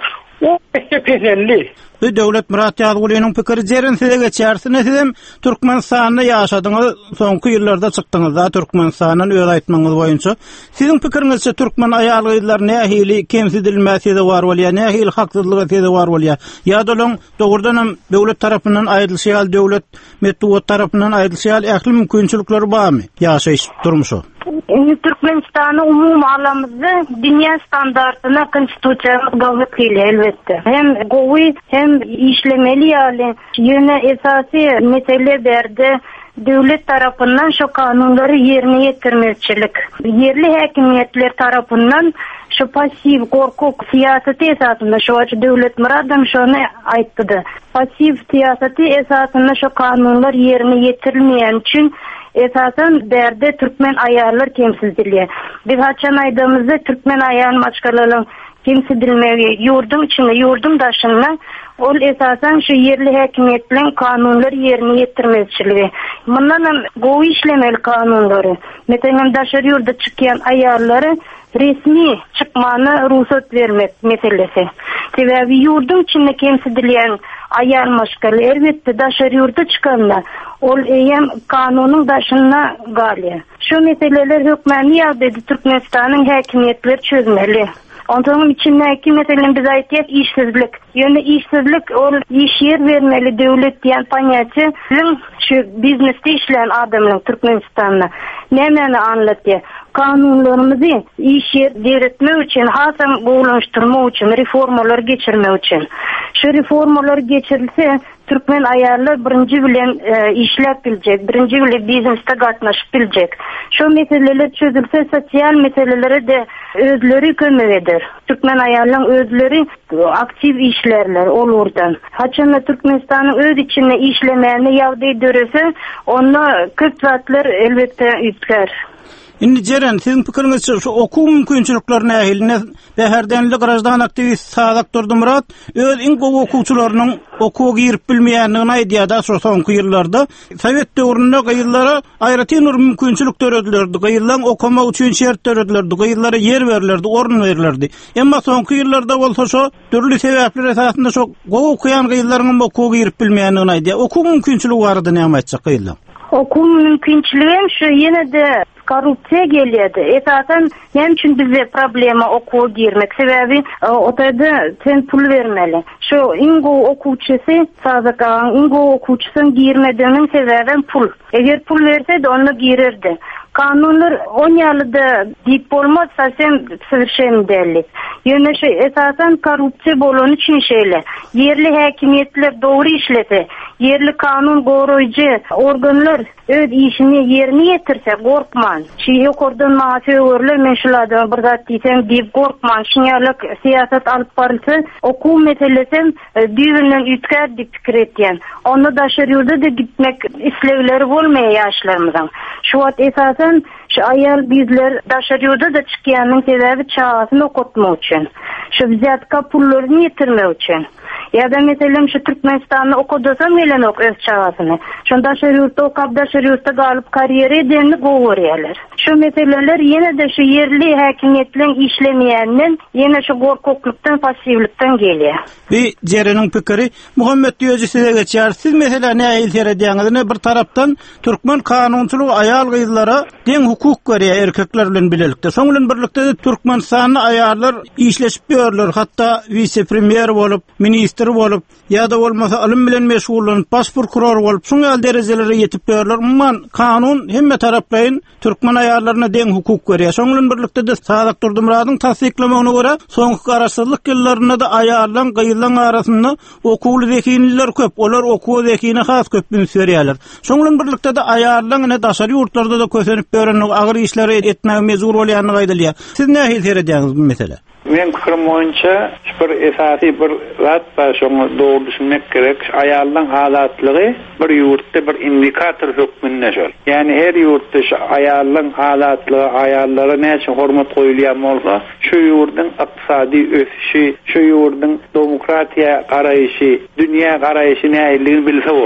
O peselli. Bu Döwlet Murat Ýazgulynyň pikiri jeren size geçersin edim. Türkmenistanda ýaşadyňyz, soňky ýyllarda çykdyňyz, Türkmenistanyň öz aýtmaňyz boýunça. Siziň pikiriňizçe türkmen aýalgylar nähili kemsidilmäsi de bar bolýar, nähili haksyzlygy de bar bolýar. Ýa-da olaň dogrudan hem döwlet tarapyndan aýrylýar, döwlet metduat tarapyndan aýrylýar, ähli mümkinçilikleri barmy ýaşaýyş durmuşy? Türkmenistan'ı umum alamızda dünya standartına konstitusiyanı kabul kıyla elbette. Hem govi hem işlemeli yani yöne esası mesele berdi. Devlet tarafından şu kanunları yerine getirmekçilik. Yerli hakimiyetler tarafından şu pasif korkuk siyaseti esasında şu açı devlet muradım şunu ayttıdı. Pasif siyaseti esasında şu kanunlar yerine getirilmeyen için esasen derde Türkmen ayarlar kemsizdirliğe. Biz haçan aydığımızda Türkmen ayarın başkalarının kemsizdirliğe yurdum içinde yurdum daşınma ol esasen şu yerli hakimiyetlerin kanunları yerine getirmezçiliği. Bundan goğu işlemeli kanunları. Mesela daşarı yurda çıkan ayarları resmi çıkmanı ruhsat vermek meselesi. Sebebi yurdum içinde kemsizdirliğen ayar maşkalı elbette daşarı yurda çıkanlar. Ol eyem kanunun daşına galiye. Şu meseleler hükmenli ya dedi Türkmenistan'ın hakimiyetleri çözmeli. Onun içindeki meselenin biz aytıyat işsizlik. Yani işsizlik ol iş yer vermeli devlet diyen panyatı şu bizneste işleyen adamın Türkmenistan'la. Ne meni anlatıyor? Kanunlarımızı iş yer devretme için, hasam boğulaştırma için, reformalar geçirme için. Şu reformalar geçirilse Türkmen ayarlar birinci bilen e, işlep bilecek, birinci bilen bizneste gatnaşıp bilecek. Şu meseleler çözülse sosyal meselelere de özleri kömeğedir. Türkmen ayarların özleri aktif işlerler olurdan. Haçanla Türkmenistan'ın öz içinde işlemeyeni yavdayı dörese onu köp zatlar elbette ütker. Indi jeren sizin pikiriňizçe şu okuw mümkinçiliklerine ähiline bäherdenlik garajdan aktivist Sadak Durdymurat öz iň gowy okuwçylarynyň okuw girip bilmeýändigini aýdýar-da şu soňky ýyllarda Sowet döwründe gaýyllara aýratyn mümkinçilikler ödüllerdi. Gaýyllaryň okumak üçin şertler ödüllerdi. Gaýyllara ýer berillerdi, orun berillerdi. Emma soňky ýyllarda bolsa şu türlü sebäpler esasında şu gowy okuyan gaýyllaryň okuw girip bilmeýändigini aýdýar. Okuw mümkinçiligi bardy näme aýtsak gaýyllar? Okuw mümkinçiligim şu ýene de korrupsiya gelýärdi. Esasen näme üçin bizde problema okuw girmek? Sebebi otayda sen pul vermeli. Şu ingo okuwçysy sazakaň ingo okuwçysyň girmediğinin sebebi pul. Eger pul verse de onu girirdi. Kanunlar on ýylda dip bolmasa sen sırşen derli. Ýöne şu esasen korrupsiya bolan üçin şeýle. Yerli hakimiyetler dogry işlese, yerli kanun goraýjy organlar öz işini yerine getirse gorkman. Şeýle kordan maňa söýürler men şulada bir zat diýsem diýip gorkman. Şeýle siýasat alyp barylsa okuw meselesi düýünden ütkär diýip pikir etýän. Onu da şerýürde de gitmek islegleri bolmaýar ýaşlarymyzyň. Şu wagt esasen şu ayal bizler daşarýurda da çykýanyň sebebi çağasyny okutmak üçin. Şu wizyatka pullaryny ýetirmek üçin. Ya da meselem şu Türkmenistan'ı okudusam elen ok öz çağasyny. Şonda şerýurda okap da şerýurda galyp kariyere edenini gowurýarlar. Şu meseleler ýene de şu yerli hakimiýetlerin işlemeýäninden ýene şu gorkoklukdan, pasivlikden gelýär. Bir jereniň pikiri Muhammed Diýöji size geçýär. Siz mesela näme iltiredýäňizi bir tarapdan Türkmen kanunçylygy ayal gyzlara deň hukuk berýär erkekler bilen bilelikde. Şoň bilen birlikde de Türkmenistanyň ayarlar işleşip ýörler. Hatda vice premier bolup, minister bolup, ýa-da bolmasa alym bilen meşgullanyp, baş prokuror bolup, şoňal derejelere ýetip ýörler. Umman kanun hemme taraplaryň Türkmen ayarlaryna deň hukuk berýär. Şoň bilen birlikde de Sadak Durdymuratdyň tasdiklamagyna görä, soňky garaşsyzlyk ýyllarynda da ayarlan gaýylan arasynda okuwly zekinler köp. Olar okuw zekine has köp berýärler. Şoň bilen birlikde de ayarlan ne daşary ýurtlarda da kösenip berýän agyr işleri etmäge mezur bolýanyny aýdylýar. Siz näme hilseredýäňiz bu mesele? Men pikirim boýunça bir esasy bir zat bar, şoňa dogry düşünmek gerek. Ayallyň halatlygy bir ýurtda bir indikator hökmünde şol. Ýani her ýurtda şu ayallyň halatlygy, ayallara näçe hormat goýulýan bolsa, şu ýurdyň ykdysady ösüşi, şu ýurdyň demokratiýa garaýşy, dünýä garaýşy näçeligini bilse bolýar.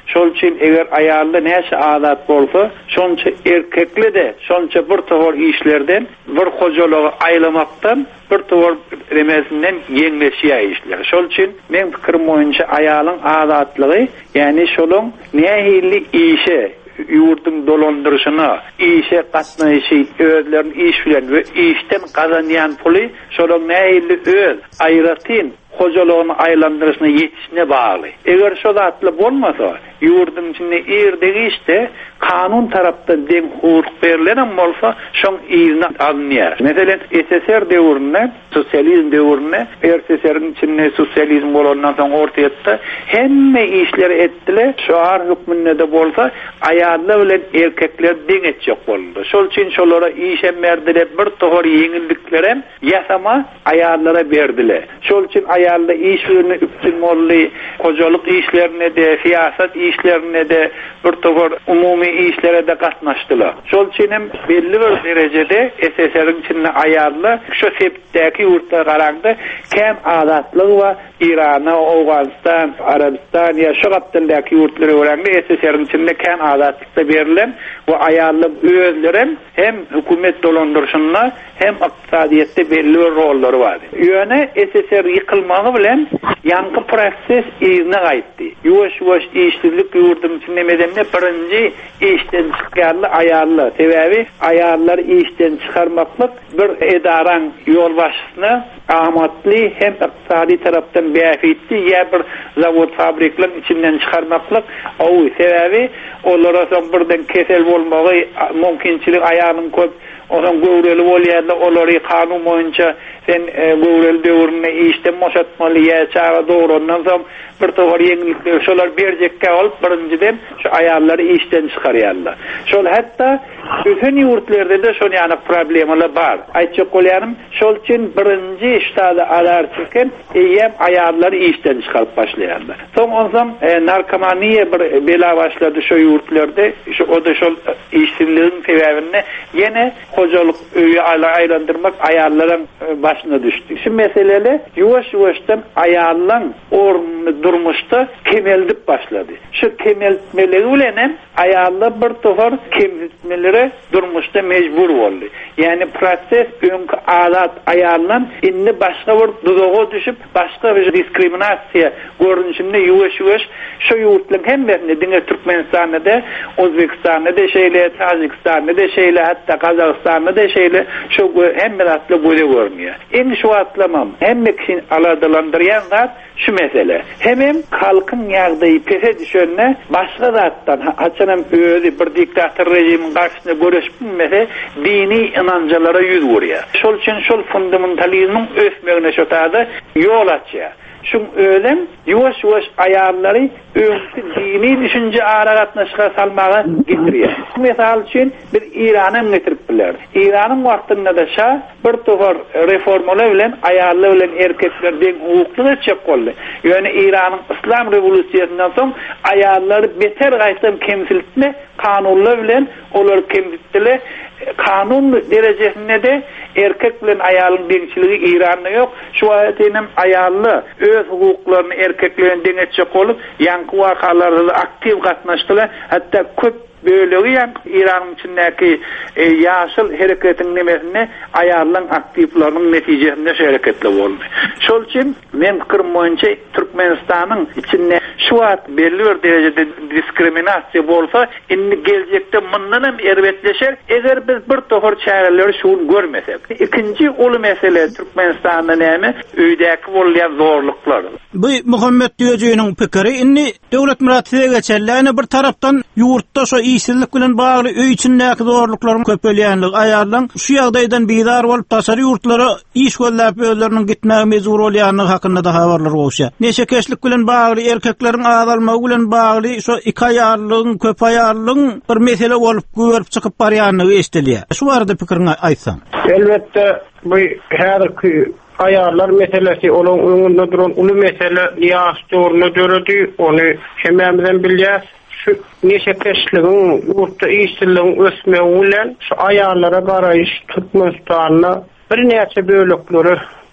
Şol için eger ayarlı näçe adat bolsa, şonça erkekli de, şonça bir towar işlerden, bir hojalygy aylamaktan, bir towar remesinden ýeňleşýär işler. Şol için men pikirim boýunça ayalyň adatlygy, ýani şolun nähili işe yurdun dolandırışına, işe katmayışı, özlerin iş bilen ve işten kazanyan puli, şolun nähili öz, ayratin, hojalygyny aylandyrışyna yetişine bağlı. Eger şol atly bolmasa, yurdun içinde erdegi işte kanun tarapdan deň hukuk berilen bolsa, şoň izni alınýar. Meselem S S R döwründe, sosializm döwründe, S S R'in içinde sosializm bolandan soň ortaýatda hemme işleri etdiler. Şoar hükmünde de bolsa, ayarlar bilen erkekler deň etjek boldy. Şol üçin şolara işe berdiler, bir tohar ýeňilliklerem ýasama ayarlara berdiler. Şol üçin ayarlar işlerini üptünmolly, hojalyk işlerine de, siyasat işlerine de, bir tohar umumi işlere de gatnaşdylar. Şol üçin hem belli bir derejede S S R'in içinde ayarlı şu sepdäki ýurtlar garagdy kem adatlyk we İran, Awganistan, Arabistan ya şu gatdaki ýurtlary öwrengi S S R'in içinde kem adatlykda berilen we ayarlı özlerin hem hökümet dolandyrşyna hem iqtisadiýetde belli bir rollary bar. Ýöne S S R ýykylmagy bilen ýanky proses izne gaýtdy. Ýuwaş-ýuwaş işsizlik ýurdum içinde medemne birinji işten çykýarly ayarlı. Sebebi ayarlar işten çykarmaklyk bir edaran ýol başçysyna amatly hem iqtisadi tarapdan bäfitli ýa bir zawod fabrikalar içinden çykarmaklyk. O sebebi olara soň birden kesel bolmagy mümkinçilik ayarlyň köp. Oran göwreli bolýarlar, olary kanun boýunça sen göwreli döwrüne işden moşatmaly ýa çara dograndan soň bir towar ýeňilikler şolar berjekkä bolup birinjiden şu ayarlary işden çykarýarlar. Şol hatda bütün ýurtlarda da şol ýany problemalar bar. Aýtjak bolýanym, şol üçin birinji ştada alar çeken eýem ayarlary işden çykaryp başlaýarlar. Soň onsoň narkomaniýa bir bela başlady şu ýurtlarda, şu o da şol işsizligiň sebäbine ýene hojalyk öýü aylandyrmak ayarlaryň başyna düşdi. Şu meselele ýuwaş-ýuwaşdan ayarlaryň ornuny durmuşda kemeldip başladı. Şu kemeltmeligi bilen ayarlar bir towar kemeltmelere durmuşda mecbur boldy. Yani proses öňkü adat ayarlan inni başga bir duzaga düşüp başga bir diskriminasiýa görünüşinde ýuwaş-ýuwaş şu ýurtlaryň hemmerini diňe Türkmenistanda da, Özbekistanda da şeýle, Tajikistanda da şeýle, hatda Kazakstanda da şeýle şu hemme atly böyle görünýär. Eň şu atlamam hemme kişini aladylandyrýan zat şu mesele. Hemem halkın ýagdaýy pese düşenne başga zatdan haçanam özü bir diktator rejimiň garşyna göreşmese dini inanjalara ýüz görýär. Şol üçin şol fundamentalizmiň ösmegine şotady ýol açýar. Şun ölen ýuwaş-ýuwaş ayarlary öňkü dini düşünje ara gatnaşyga salmagy getirýär. Mesal üçin bir İranyň getirip biler. İranyň wagtynda da şa bir towar reformalar bilen ayarlar bilen erkeklerden hukukly çek boldy. Ýöne İranyň İslam rewolýusiýasyndan soň ayarlary beter gaýtam kemsilitme kanunlar bilen olar kemsilitdiler. Kanun derejesinde de erkek bilen aýalyň deňçiligi İranda ýok. Şu aýatynym aýally öz hukuklaryny erkeklerden deň etjek bolup, ýanky wakalarda aktiw gatnaşdylar. Hatda köp bölegi ýan İranyň içindäki e, ýaşyl hereketiň nemesine aýalyň aktivlarynyň netijesinde şu hereketler boldy. Şol üçin men pikirim boýunça Türkmenistanyň içinde şu wagt belli bir derejede diskriminasiýa bolsa, indi geljekde mundan hem erbetleşer. Eger biz bir tohur çäreleri şuny görmesek. İkinji ulu mesele Türkmenistanda näme? Öýdäki bolýan zorluklar. Bu Muhammed Diýejiňiň pikiri indi döwlet muratyna geçerler. Bir tarapdan ýurtda şu işsizlik bilen bagly öý içindäki zorluklaryň köpelýänligi aýarlan şu ýagdaýdan bizar bolup tasary ýurtlara iş gölläp özleriniň gitmäge mejbur bolýanlygy hakynda da habarlar bolýar. Neçe keşlik bilen bagly erkekleriň azalmagy bilen bagly şu iki aýarlygyň köp aýarlygyň bir mesele bolup görüp çykyp barýanlygy eşdilýär. Şu barada pikirini aýtsaň. Elbetde bu häzirki ayarlar meselesi olan öňünde duran uly mesele ýaş döwrüne döredi, onu hemmemizden bilýär. Şu neçe keşligiň ýurtda işsizligiň ösmegi bilen şu ayarlara garaýyş Türkmenistanyna bir näçe bölekleri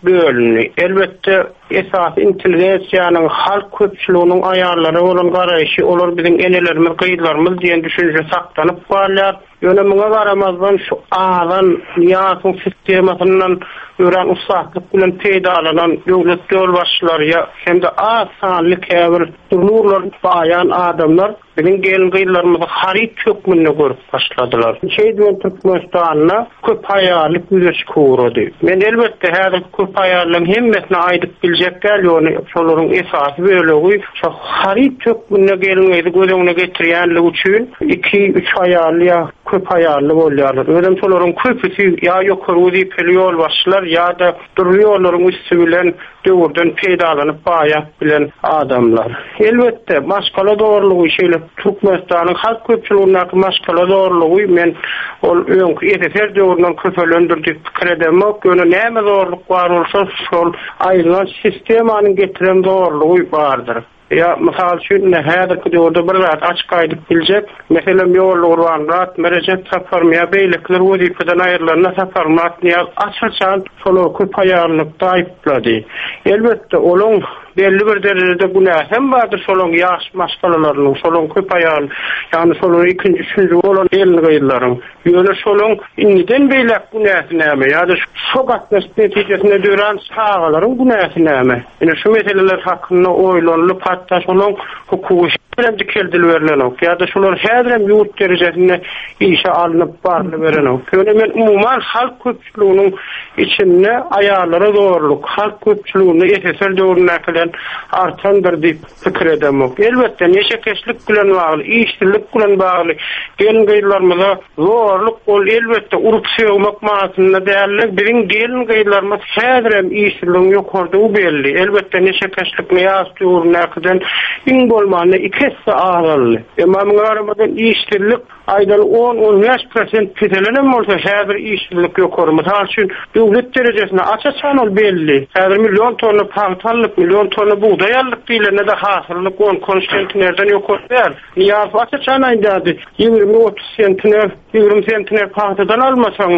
bölünni. Elbette esas intelligensiýanyň halk köpçüliginiň aýarlary bolan garaýşy olar biziň enelerimiz, gyýdlarymyz diýen düşünje saklanyp barlar. Ýöne muňa garamazdan şu alan ýasyň sistemasynyň ören usatlyk bilen peýdalanan döwlet ýolbaşçylary hem-de az sanly käbir nurlar baýan adamlar biziň gelin gyýdlarymyzy haryp çökmünde görüp başladylar. Şeýdin Türkmenistanyna köp haýarlyk güýç kurady. Men elbetde häzir köp haýarlyň hemmesini aýdyp biljek ýöne şolaryň esasy bölegi şu haryp çökmünde gelinýärdi gözeňine getirýänligi üçin iki üç haýarly köp haýarly bolýarlar. Özüm şolaryň köpüsi ýa ýokary ýol başlar ýa da durýarlaryň üstü bilen döwürden peýdalanyp baýap bilen adamlar. Elbetde maşgala dogrulygy şeýle Türkmenistanyň halk köpçüliginiň maşgala dogrulygy men ol öňkü S S R döwründen köpelendirdik pikir edemok. Ýöne näme zorluk bar bolsa şol aýylan sistemanyň getiren dogrulygy bardyr. Ya misal üçün häzirki döwürde bir zat açyk aýdyp biljek. Meselem ýol urwanrat, merejek saparmaya beýlekler wezipeden aýrylanyna saparmatny açyçan şol köp haýarlyk taýplady. Elbetde olaň belli bir derejede günah hem bardyr şolaň ýaş maşgalalarynyň, şolaň köp haýarly, ýani şolaň ikinji, üçünji bolan elini gyýdlaryň. Ýöne şolaň indiden beýlek günah näme? Ýa-da şu gatnaş netijesinde dören sagalaryň günah näme? Ýene şu meseleler hakynda oýlanylyp hatta şolaň hukuky bilen dikildirilen ýa-da şolar häzirem ýurt derejesinde işe alınıp barly beren. Ýöne men umumyň halk köpçüliginiň içinde aýarlara zorluk, halk köpçüligini S S R döwrüne kelen artandyr diýip pikir edemok. Elbetde neşekeşlik bilen bagly, işçilik bilen bagly gelin gyýdlarymyza zorluk ol elbetde urup söýmek maňasynda däller. Biriň gelin gyýdlarymyz häzirem işçiligiň ýokardy belli. Elbetde neşekeşlik ýas döwrüne kelen iň bolmany iki hisse ağırlı. Emamın aramadan işçilik aydan on on beş prosent pitelenem olsa häzir işçilik ýokary. Misal üçin döwlet derejesinde açaçan ol belli. Häzir milyon tonna paňtallyk, milyon tonna buğday allyk diýilende de hasyrlyk on konstantnerden ýokary. Ýa açaçan aýdady. ýygrimi otuz sentner, ýygrimi sentner paňtadan almasaň,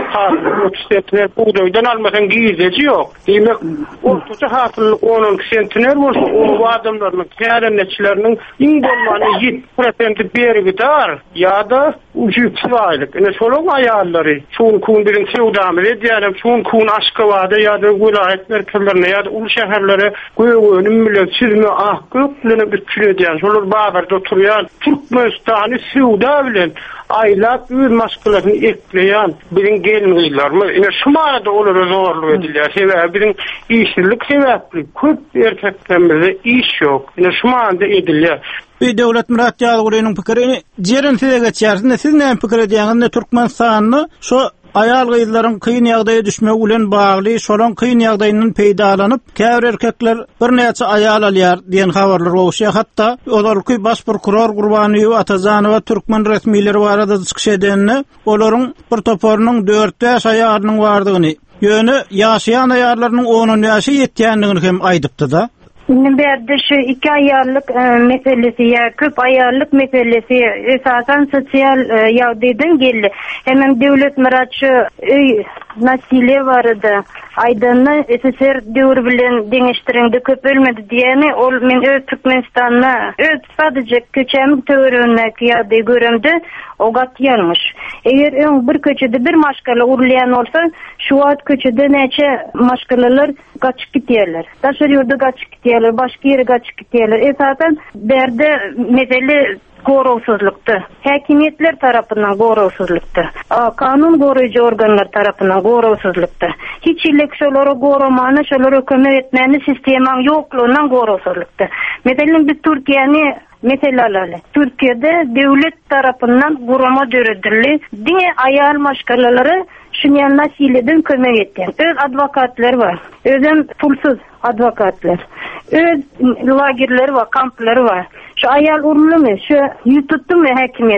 otuz sentner buğdaydan almasaň giýizeji ýok. Demek ortaça hasyrlyk on on sentner bolsa o adamlaryň kärençileriniň iň bolmany ýetdi prosent berigi dar. Ýa da uçukçylyk. Ene şolaň aýallary, şuň kun birin sewdamy edýärem, şuň kun Aşgabatda ýa-da vilayet merkezlerine ýa-da ul şäherlere göýgönüm bilen çizme ahkyp bilen bütçül edýän, şolar bagarda oturýan Türkmenistany sewda bilen aýlap öz maşgalatyny ekleýän birin gelin gyýdlarmy. Ene şu manada olara zorluk edilýär. Sebäbi birin işçilik sebäpli köp erkeklerimize iş ýok. Ene şu manada edilýär. Bir döwlet Murat Ýalygyrynyň pikirini jeren size geçýärsinde siz näme pikir edýäňizde Türkmenistanyny şu aýal gyýdlaryň kyn ýagdaýa düşmegi bilen bagly, şolaň kyn ýagdaýynyň peýdalanyp, käbir erkekler bir näçe aýal alýar diýen habarlar bolýar. Hatda olarky baş prokuror Gurbanyýew Atazanowa türkmen resmiýetleri barada çykyş edende, olaryň bir toporunyň dört ýaş aýalynyň bardygyny, ýöne ýaşaýan aýallarynyň on ýaşy ýetýändigini hem aýdypdy-da. Berde şu iki ayarlık e, meselesi ya köp ayarlık meselesi esasen sosyal e, yavdiden geldi. Hemen devlet mıraçı öy nasile vardı. Aydınlı S S R döwür bilen deňeştirende köp ölmedi diýeni ol men öz Türkmenistanyna öz sadece köçämik töwerine ýa-da göremdi o gat ýalmış. Eger öň bir köçede bir maşgala urlayan olsa şu wagt köçede näçe maşgalalar gaçyp gitýärler. Daşary ýurda gaçyp gitýärler, başga ýere gaçyp gitýärler. Esasen berde mesele gorowsuzlukdy. Häkimetler tarapyndan gorowsuzlukdy. Kanun goraýjy organlar tarapyndan gorowsuzlukdy. Hiç ilek şolary goramany, şolary kömek etmäni sistemaň ýoklugyndan gorowsuzlukdy. Meselem biz Türkiýany mesele alaly. Türkiýede döwlet tarapyndan gorama döredildi. Diňe aýal maşgalalary şunyan nasileden kömek etken. Öz advokatlar var. Özüm pulsuz advokatlar. Öz lagerleri var, kampları var. Şu ayal urulumu, şu yututtu mu hakimiyete?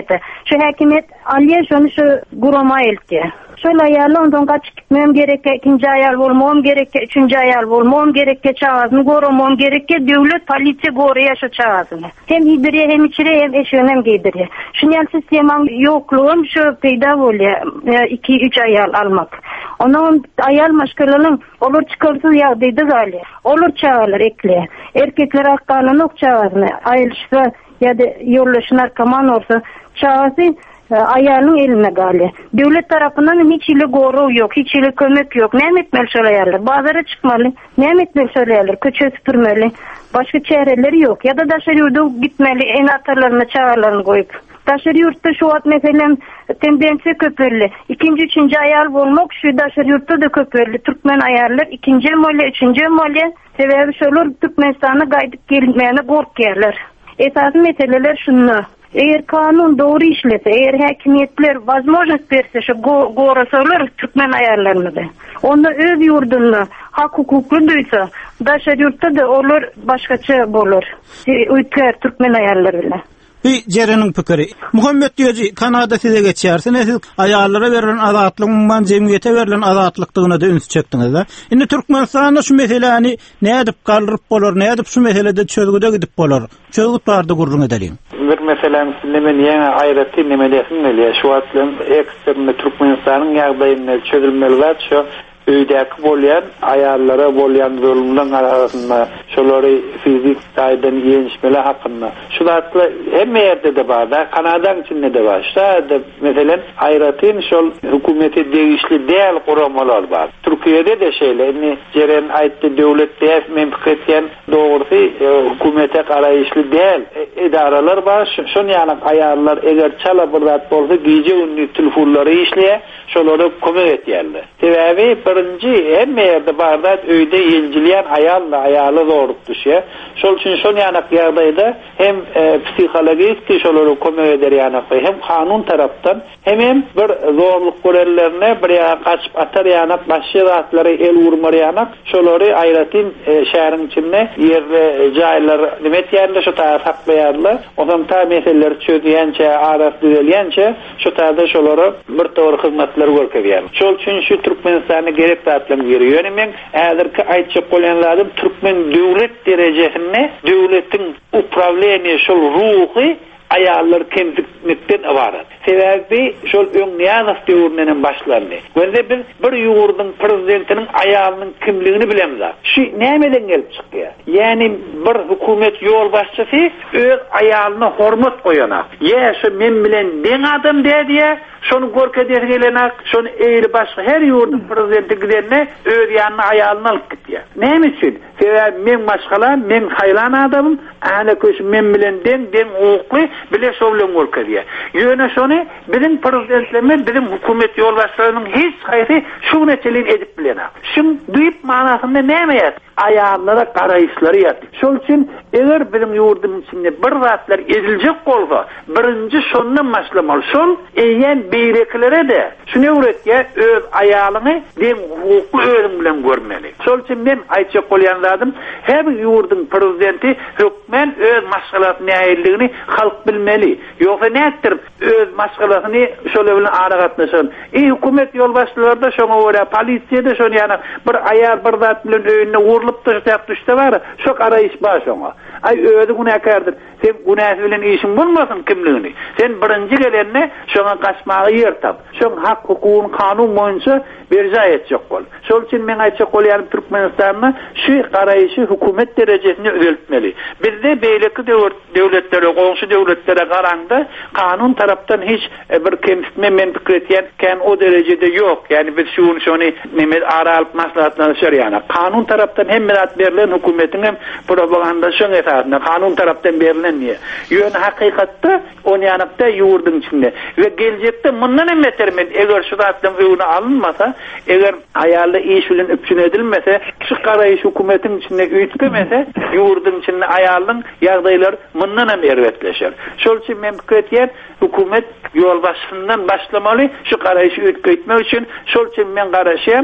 Şu hakimiyet alýa şonu şu gurama eltdi. Şol ayarlar ondan kaçıp gitmem gerek, ikinci ayar bolmam gerek, üçüncü ayar bolmam gerek, çağazını goramam gerek, devlet polisiya goruya şu çağazını. Hem hidiriye hem içire hem eşönem giydiriye. Şunyal sistemam yokluğum şu peyda bolýar, iki üç ayar almak. Onun ayar maşkalanın olur çıkarsız yağdıydı gali. Olur çağırlar ekle. Erkekler hakkının ok çağazını ayrılışsa ya da yollaşın arkaman olsa çağazı ayarının eline gali. Devlet tarafından hiç ile goru yok, hiç ile kömek yok. Ne etmeli şöyle ayarlar? Bazara çıkmalı. Ne etmeli şöyle ayarlar? Köçe süpürmeli. Başka çareleri yok. Ya da daşarı yurda gitmeli. En atarlarına çağırlarını koyup. Daşarı yurtta şu at mesela tendensi köpürlü. İkinci, üçüncü ayar olmak şu daşarı yurtta da köpürlü. Türkmen ayarlar ikinci mole, üçüncü mole. Sebebi şöyle Türkmenistan'a gaydık gelmeyene korkuyorlar. Esas meseleler şunlar. Eğer kanun doğru işlese, eğer hakimiyetler возможность verse şu gorasalar Türkmen ayarlarını da. Onda öz yurdunu hak hukuklu duysa, daşar yurtta da olur başkaça bolur. Uytkar Türkmen ayarlarıyla. Bir jerenin pikiri. Muhammed diýji, Kanada size geçýärsin, siz ayarlara verilen azatlygyň jemgyýete verilen azatlygyna da üns çekdiňiz da. Indi Türkmenistanda şu meseleni nädip galyryp bolar, nädip şu meselede çözgüde gidip bolar. Çözgüp bardy gurrun edelim. Bir meselem neme ýene aýraty nemelesin meli. Şu atlym ekstremde Türkmenistanyň ýagdaýyny çözülmeli var. Şu öýdäki bolýan ayarlara bolýan zulümden arasynda şolary fizik taýdan ýenişmeli hakynda. Şulatly hemme ýerde de bar da, Kanadaň içinde de bar. Şaýda meselen aýratyn şol hökümeti degişli däl guramalar bar. Türkiýede de şeýle, indi jeren aýtdy döwlet däf memleketden dogrusy hökümete garaýyşly däl idaralar bar. Şol ýaly ayarlar eger çala bir zat bolsa gije ünlü telefonlary işleýär, şolary kömek etýärler. Sebebi birinci hemme ýerde barda öýde ýeljilen ayalla ayaly zorup düşýär. Şol üçin şol ýanak ýagdaýda hem e, psikologik şolary kömek eder ýanak, hem kanun tarapdan hem hem bir zorluk görellerine bir ýa gaçyp atar ýanak, başga zatlary el urmar ýanak, şolary aýratyn e, şäheriň içinde ýerde jaýlar nimetýärler, şo tarap saklaýarlar. Ondan ta meseleler çözýänçe, aras düzelýänçe şo taýda şolary bir tory hyzmatlar görkezýär. Şol üçin şu Türkmenistany gerek tatlım giriyor. Men äzirki aýtjak bolýanlarym Türkmen döwlet derejesinde döwletiň upravlenie şol ruhy ayarlar kemtiklikden ibaret. Sebebi şol öňňäňiz döwründen başlandy. Gözde biz bir ýurdyň prezidentiniň ayalynyň kimligini bilemiz. Şu nämeden gelip çykýar? Ýani bir hökümet ýol başçysy öz ayalyna hormat goýanak. Ýa şu men bilen deň adam diýär, şonu görkezýär gelenak, şonu eýri başga her ýurdyň prezidenti gidenne öz ýanyna ayalyny alyp gitýär. Näme üçin? Sebebi men başgalar, men haýlan adamym, ana köş men bilen deň deň hukukly bile şowlan görkezýär. Ýöne şonu bizim prezidentlerimiz, bizim hökümet ýolbaşçylarynyň hiç gaýry şu neçelik edip bilenak. Şun duýup manasynda näme ýat? Ayarlara garaýyşlary ýat. Şol üçin eger bizim ýurdumyň içinde bir zatlar ediljek bolsa, birinji şondan başlamaly. Şol eýen beýreklere de şunu öwretýär, öz ayalyny deň hukukly ölüm bilen görmeli. Şol üçin men aýtjak bolýanlarym, her ýurdyň prezidenti hökmen öz maşgalatyny näýerligini halk bilmeli. Ýoksa näetdir öz maşgalatyny şole bilen ara gatnaşan. E hökümet ýolbaşçylary da şoňa görä, polisiýa da şonu ýana bir ayar bir zat bilen öýüne urulyp düşýär düşde bar. Şok araýyş bar şoňa. Ay öýde günäkärdir. Sen günäsi bilen işin bolmasyn kimligini. Sen birinji gelenne şoňa gaçmagy ýer tap. Şoň hak hukukyny kanun boýunça berja etjek bol. Şol üçin men aýtjak bolýan Türkmenistanyň şu garaýyşy hökümet derejesinde özeltmeli. Bizde beýleki döwletlere, goňşy döwletlere garanda kanun tarapdan hiç e, bir kemsitme mentikretýän kan o derejede ýok. Yani biz şunu şonu nimet ara alyp maslahatlanýar ýa-ni. Kanun tarapdan hem merat berilen hökümetiň hem propagandasyň esasyna kanun tarapdan berilen ýa. Ýöne hakykatda on ýanykda ýurdyň içinde we geljekde mundan hem betermen eger şu zatdan öňüne alınmasa, eger ayarly iş bilen üpçün edilmese, şu garaýyş hökümetiň içinde üýtgemese, ýurdyň içinde ayarlyň ýagdaýlar mundan hem erwetleşer. Şol üçin memleket hükümet yol başından başlamalı şu garaýyşy ötüp gitmek üçin. Şol üçin men garaşýam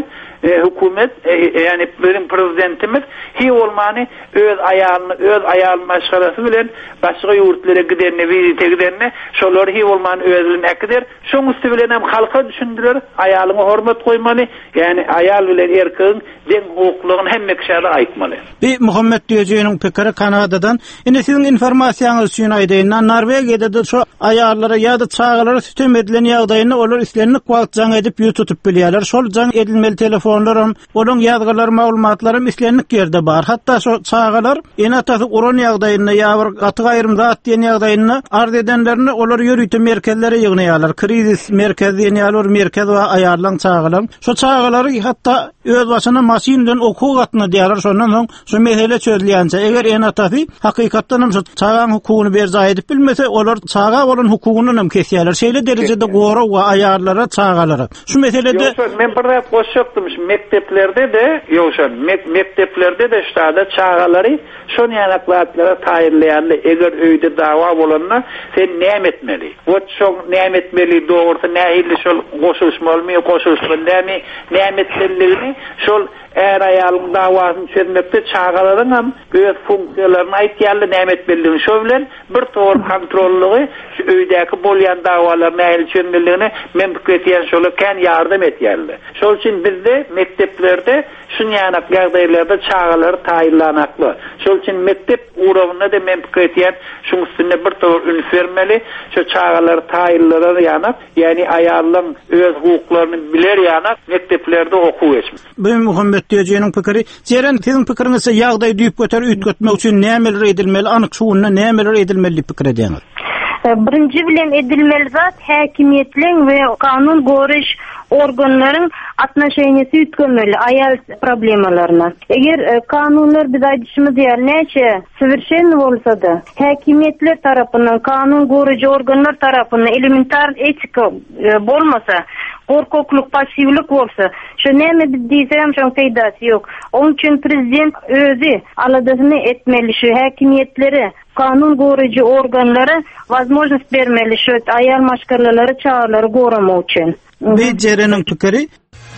e, hükümet e, yani bizim prezidentimiz hi olmany öz ayağını öz ayağını maşgarası bilen başga yurtlara gidenine vizite gidenine şolary hi olmany özüne ekdir. Şoň üstü bilen hem halka düşündiler ayağına hormat koymaly. Yani ayal bilen erkeğin den hukukluğunu hemme kişilere aýtmaly. Bir Muhammed Diýejiň pikiri Kanadadan. Ine sizin informasiýaňyz üçin aýdaýyn. Norwegiýada da şu ayarlara ýa-da çağalara sütüm edilen ýagdaýyny olar islerini wagt jaň edip ýutup bilýärler. Şol jaň edilmeli telefonlarym, olaň ýazgylar, maglumatlarym islenlik ýerde bar. Hatda şu çağalar ene atasy uran ýagdaýyna ýa bir gaty gaýrym zat diýen ýagdaýyna arz edenlerini olar ýörüýte merkezlere ýygnaýarlar. Krizis merkezi ýa-da merkez we ayarlaň çağalar. Şu çağalary hatda öz başyna maşineden okuw gatna diýerler. Şondan soň şu mesele çözülýänçe eger ene atasy hakykatdan hem şu çağaň hukugyny berza edip bilmese olar çağa bolan hukugyny hem kesýärler. Şeýle derejede gora we ayarlara çağalara. Şu meselede Ýoksa men bir rap goşakdym mekteplerde de ýoksa mekteplerde de ştada çağalary şonu ýanaklatlara taýyrlaýarly. Eger öýde dawa bolanna sen näme etmeli? O şoň näme etmeli dogry nähili şol goşulmaly, goşulmaly, näme etmeli? Şol eğer ayalın davasını çözmekte çağalaryň hem göz funksiyalaryny aýtýarly näme etmeliligini şo bilen bir tor kontrollygy şu öýdäki bolýan dawalar näme çözmeligini men pikirleýän şol kan ýardam etýärli. Şol üçin bizde mekteplerde şunýanak ýagdaýlarda çağalary taýyrlanakly. Şol üçin mektep urawyna da men pikirleýän şuň üstüne bir tor ün vermeli. Şu çağalary taýyrlary ýanak, ýani aýallaryň öz hukuklaryny biler ýanak mekteplerde okuw geçmiş. Bu Muhammed Diýejiň pikiri, jeren sizin pikiriňizde ýagdaý düýüp göter üýtgetmek üçin nämeler edilmeli, anyk şuwunda nämeler edilmeli pikir edýäňiz? Birinji bilen edilmeli zat häkimiýetliň we kanun goraş organlaryň atnaşeýnysi üýtgenmeli ayal problemalaryna. Eger e, kanunlar biz aýdyşymyz ýer näçe soвершенный bolsa da häkimiýetler tarapyndan kanun goraýjy organlar tarapyndan elementar etika e, bolmasa korkokluk, pasivlik bolsa, şu näme diýsem şoň peýdasy ýok. Onuň üçin prezident özü aladasyny etmeli, şu häkimiýetleri, kanun goraýjy organlara возможность bermeli, şu ayal maşgarlalary, çağalary goramak üçin. Bir jereniň pikiri.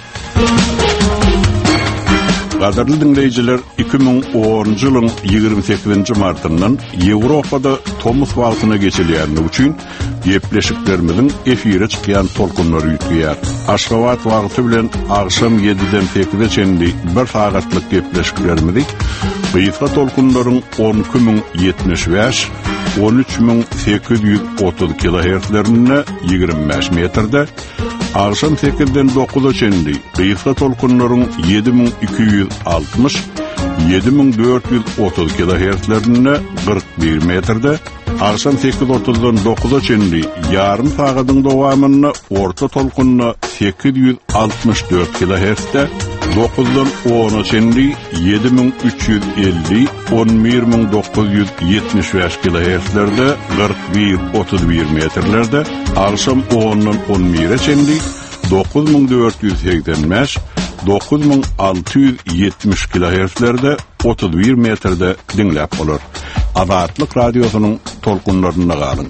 Gaderli dinleyijiler, iki ming onuncu ýylyň ýygrimi sekizinji martyndan Ýewropada Tomuz wagtyna geçilýärligi üçin gepleşiklerimiziň efire çykýan tolkunlary ýitýär. Aşgabat wagty bilen agşam ýediden sekize çenli bir sagatlyk gepleşiklerimizi Beýta tolkunlaryň on iki ming ýetmiş beş, on üç ming sekiz ýüz otuz kilohertzlerine ýygrimi beş metrde, agşam sekizden dokuza çenli Beýta tolkunlaryň yedi ming iki ýüz altmış, yedi ming dört ýüz otuz kilohertzlerine kırk bir metrde, agşam sekiz otuzdan dokuza çenli ýarym sagatyň dowamyny orta tolkunna sekiz ýüz altmış dört kilohertzde, dokuzdan ona çenli yedi ming üç ýüz elli, on bir ming dokuz ýüz ýetmiş beş kilohertzlerde kırk bir otuz bir metrlerde, agşam ondan on bire çenli dokuz ming dört ýüz seksen beş, dokuz ming altı ýüz ýetmiş kilohertzlerde otuz bir metrde dinläp bolar. Azatlyk radiosynyň tolkunlaryna galyň.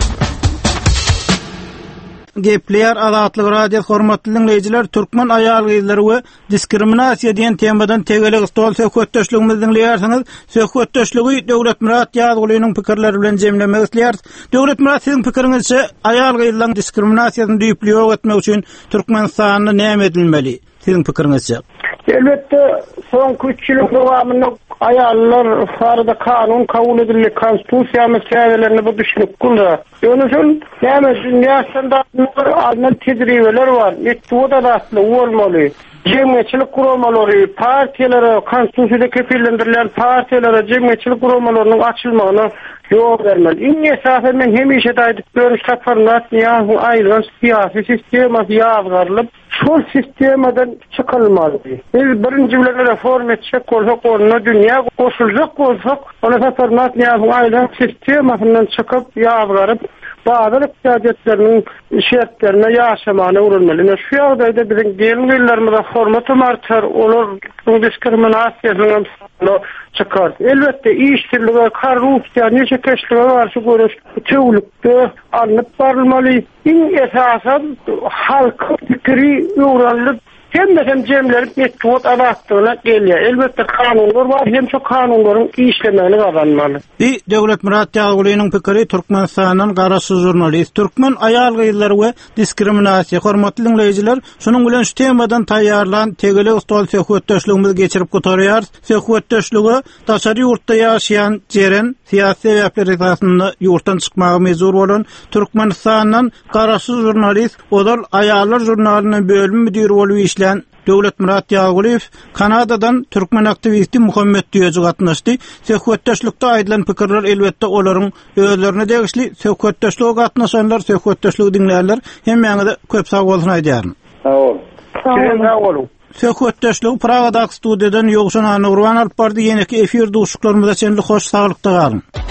Gepleýär Azatlyk radio hormatly dinleýijiler, türkmen aýal gyzlary we diskriminasiýa diýen temadan tegelik stol söhbetdeşligimizi dinleýärsiňiz. Söhbetdeşligi Döwlet Murat ýazgylynyň pikirleri bilen jemlemek isleýär. Döwlet Murat, siziň pikiriňizçe aýal gyzlaryň diskriminasiýasyny düýüplüýe etmek üçin Türkmenistanyň näme edilmeli? Siziň pikiriňizçe? Elbette soňky üç ýyl dowamyny ayallar farada kanun kabul edilen konstitusiýa meselelerini bu düşünüp kulda. Ýöne üçin näme dünýä standartlaryny alynan tedribeler bar. Etdi da asly bolmaly. Cemiyetçilik kurulmaları, partiýalary, konstitusiýada kepillendirilen partiýalary, cemiyetçilik kurulmalarının açylmagyna ýol bermeli. Iň esasen men hemişe daýdyp görüş taparlar, ýa-ni aýlan siýasy sistema ýagdarylyp, şol sistemadan çykylmaly. Biz birinji bilen reform etjek bolsak, onda dünýä goşuljak bolsak, ona taparlar, ýa-ni aýlan sistemasynyň çykyp ýagdaryp, bazı ihtiyacetlerinin şertlerine yaşamana uğranmalı. Şu ýagdaýda bizim gelin-gellerimize hormaty artar, olar diskriminasiýasyny çykar. Elbette işçiligi, korrupsiýa, neçe keşlige garşy görüş tüwlükde alınıp barylmaly. Iň esasen halk pikiri uğranlyp Hem de hem cemleri mettuat alattığına geliyor. Elbette kanunlar var, hem çok kanunların işlemeli kazanmalı. Di Döwlet Murat Ýagulynyň pikiri Türkmenistanyň garaşy jurnalist, türkmen aýal gyýlary we diskriminasiýa hormatly dinleýijiler, şonuň bilen şu temadan taýýarlan tegele ustal söhbetdeşligimizi geçirip gotarýar. Söhbetdeşligi daşary ýurtda ýaşaýan jeren siýasy sebäpler esasynda ýurtdan çykmagy mezur bolan Türkmenistanyň garaşy jurnalist, odal aýallar jurnalynyň bölüm müdiri bolup işleýän Döwlet Murat Ýaguliýew Kanadadan türkmen aktivisti Muhammed Diýeji gatnaşdy. Söhbetdeşlikde aýdylan pikirler elbetde olaryň özlerine degişli. Söhbetdeşlige gatnaşanlar, söhbetdeşligi dinleýärler hem ýa-da köp sag bolsun aýdýaryn. Sag ol. Sag ol. Söhbetdeşligi Pragadan studiýadan ýogşan Nurwan alyp bardy. Ýene-ki efir duşuklarymyza çenli hoş saglykda galyn.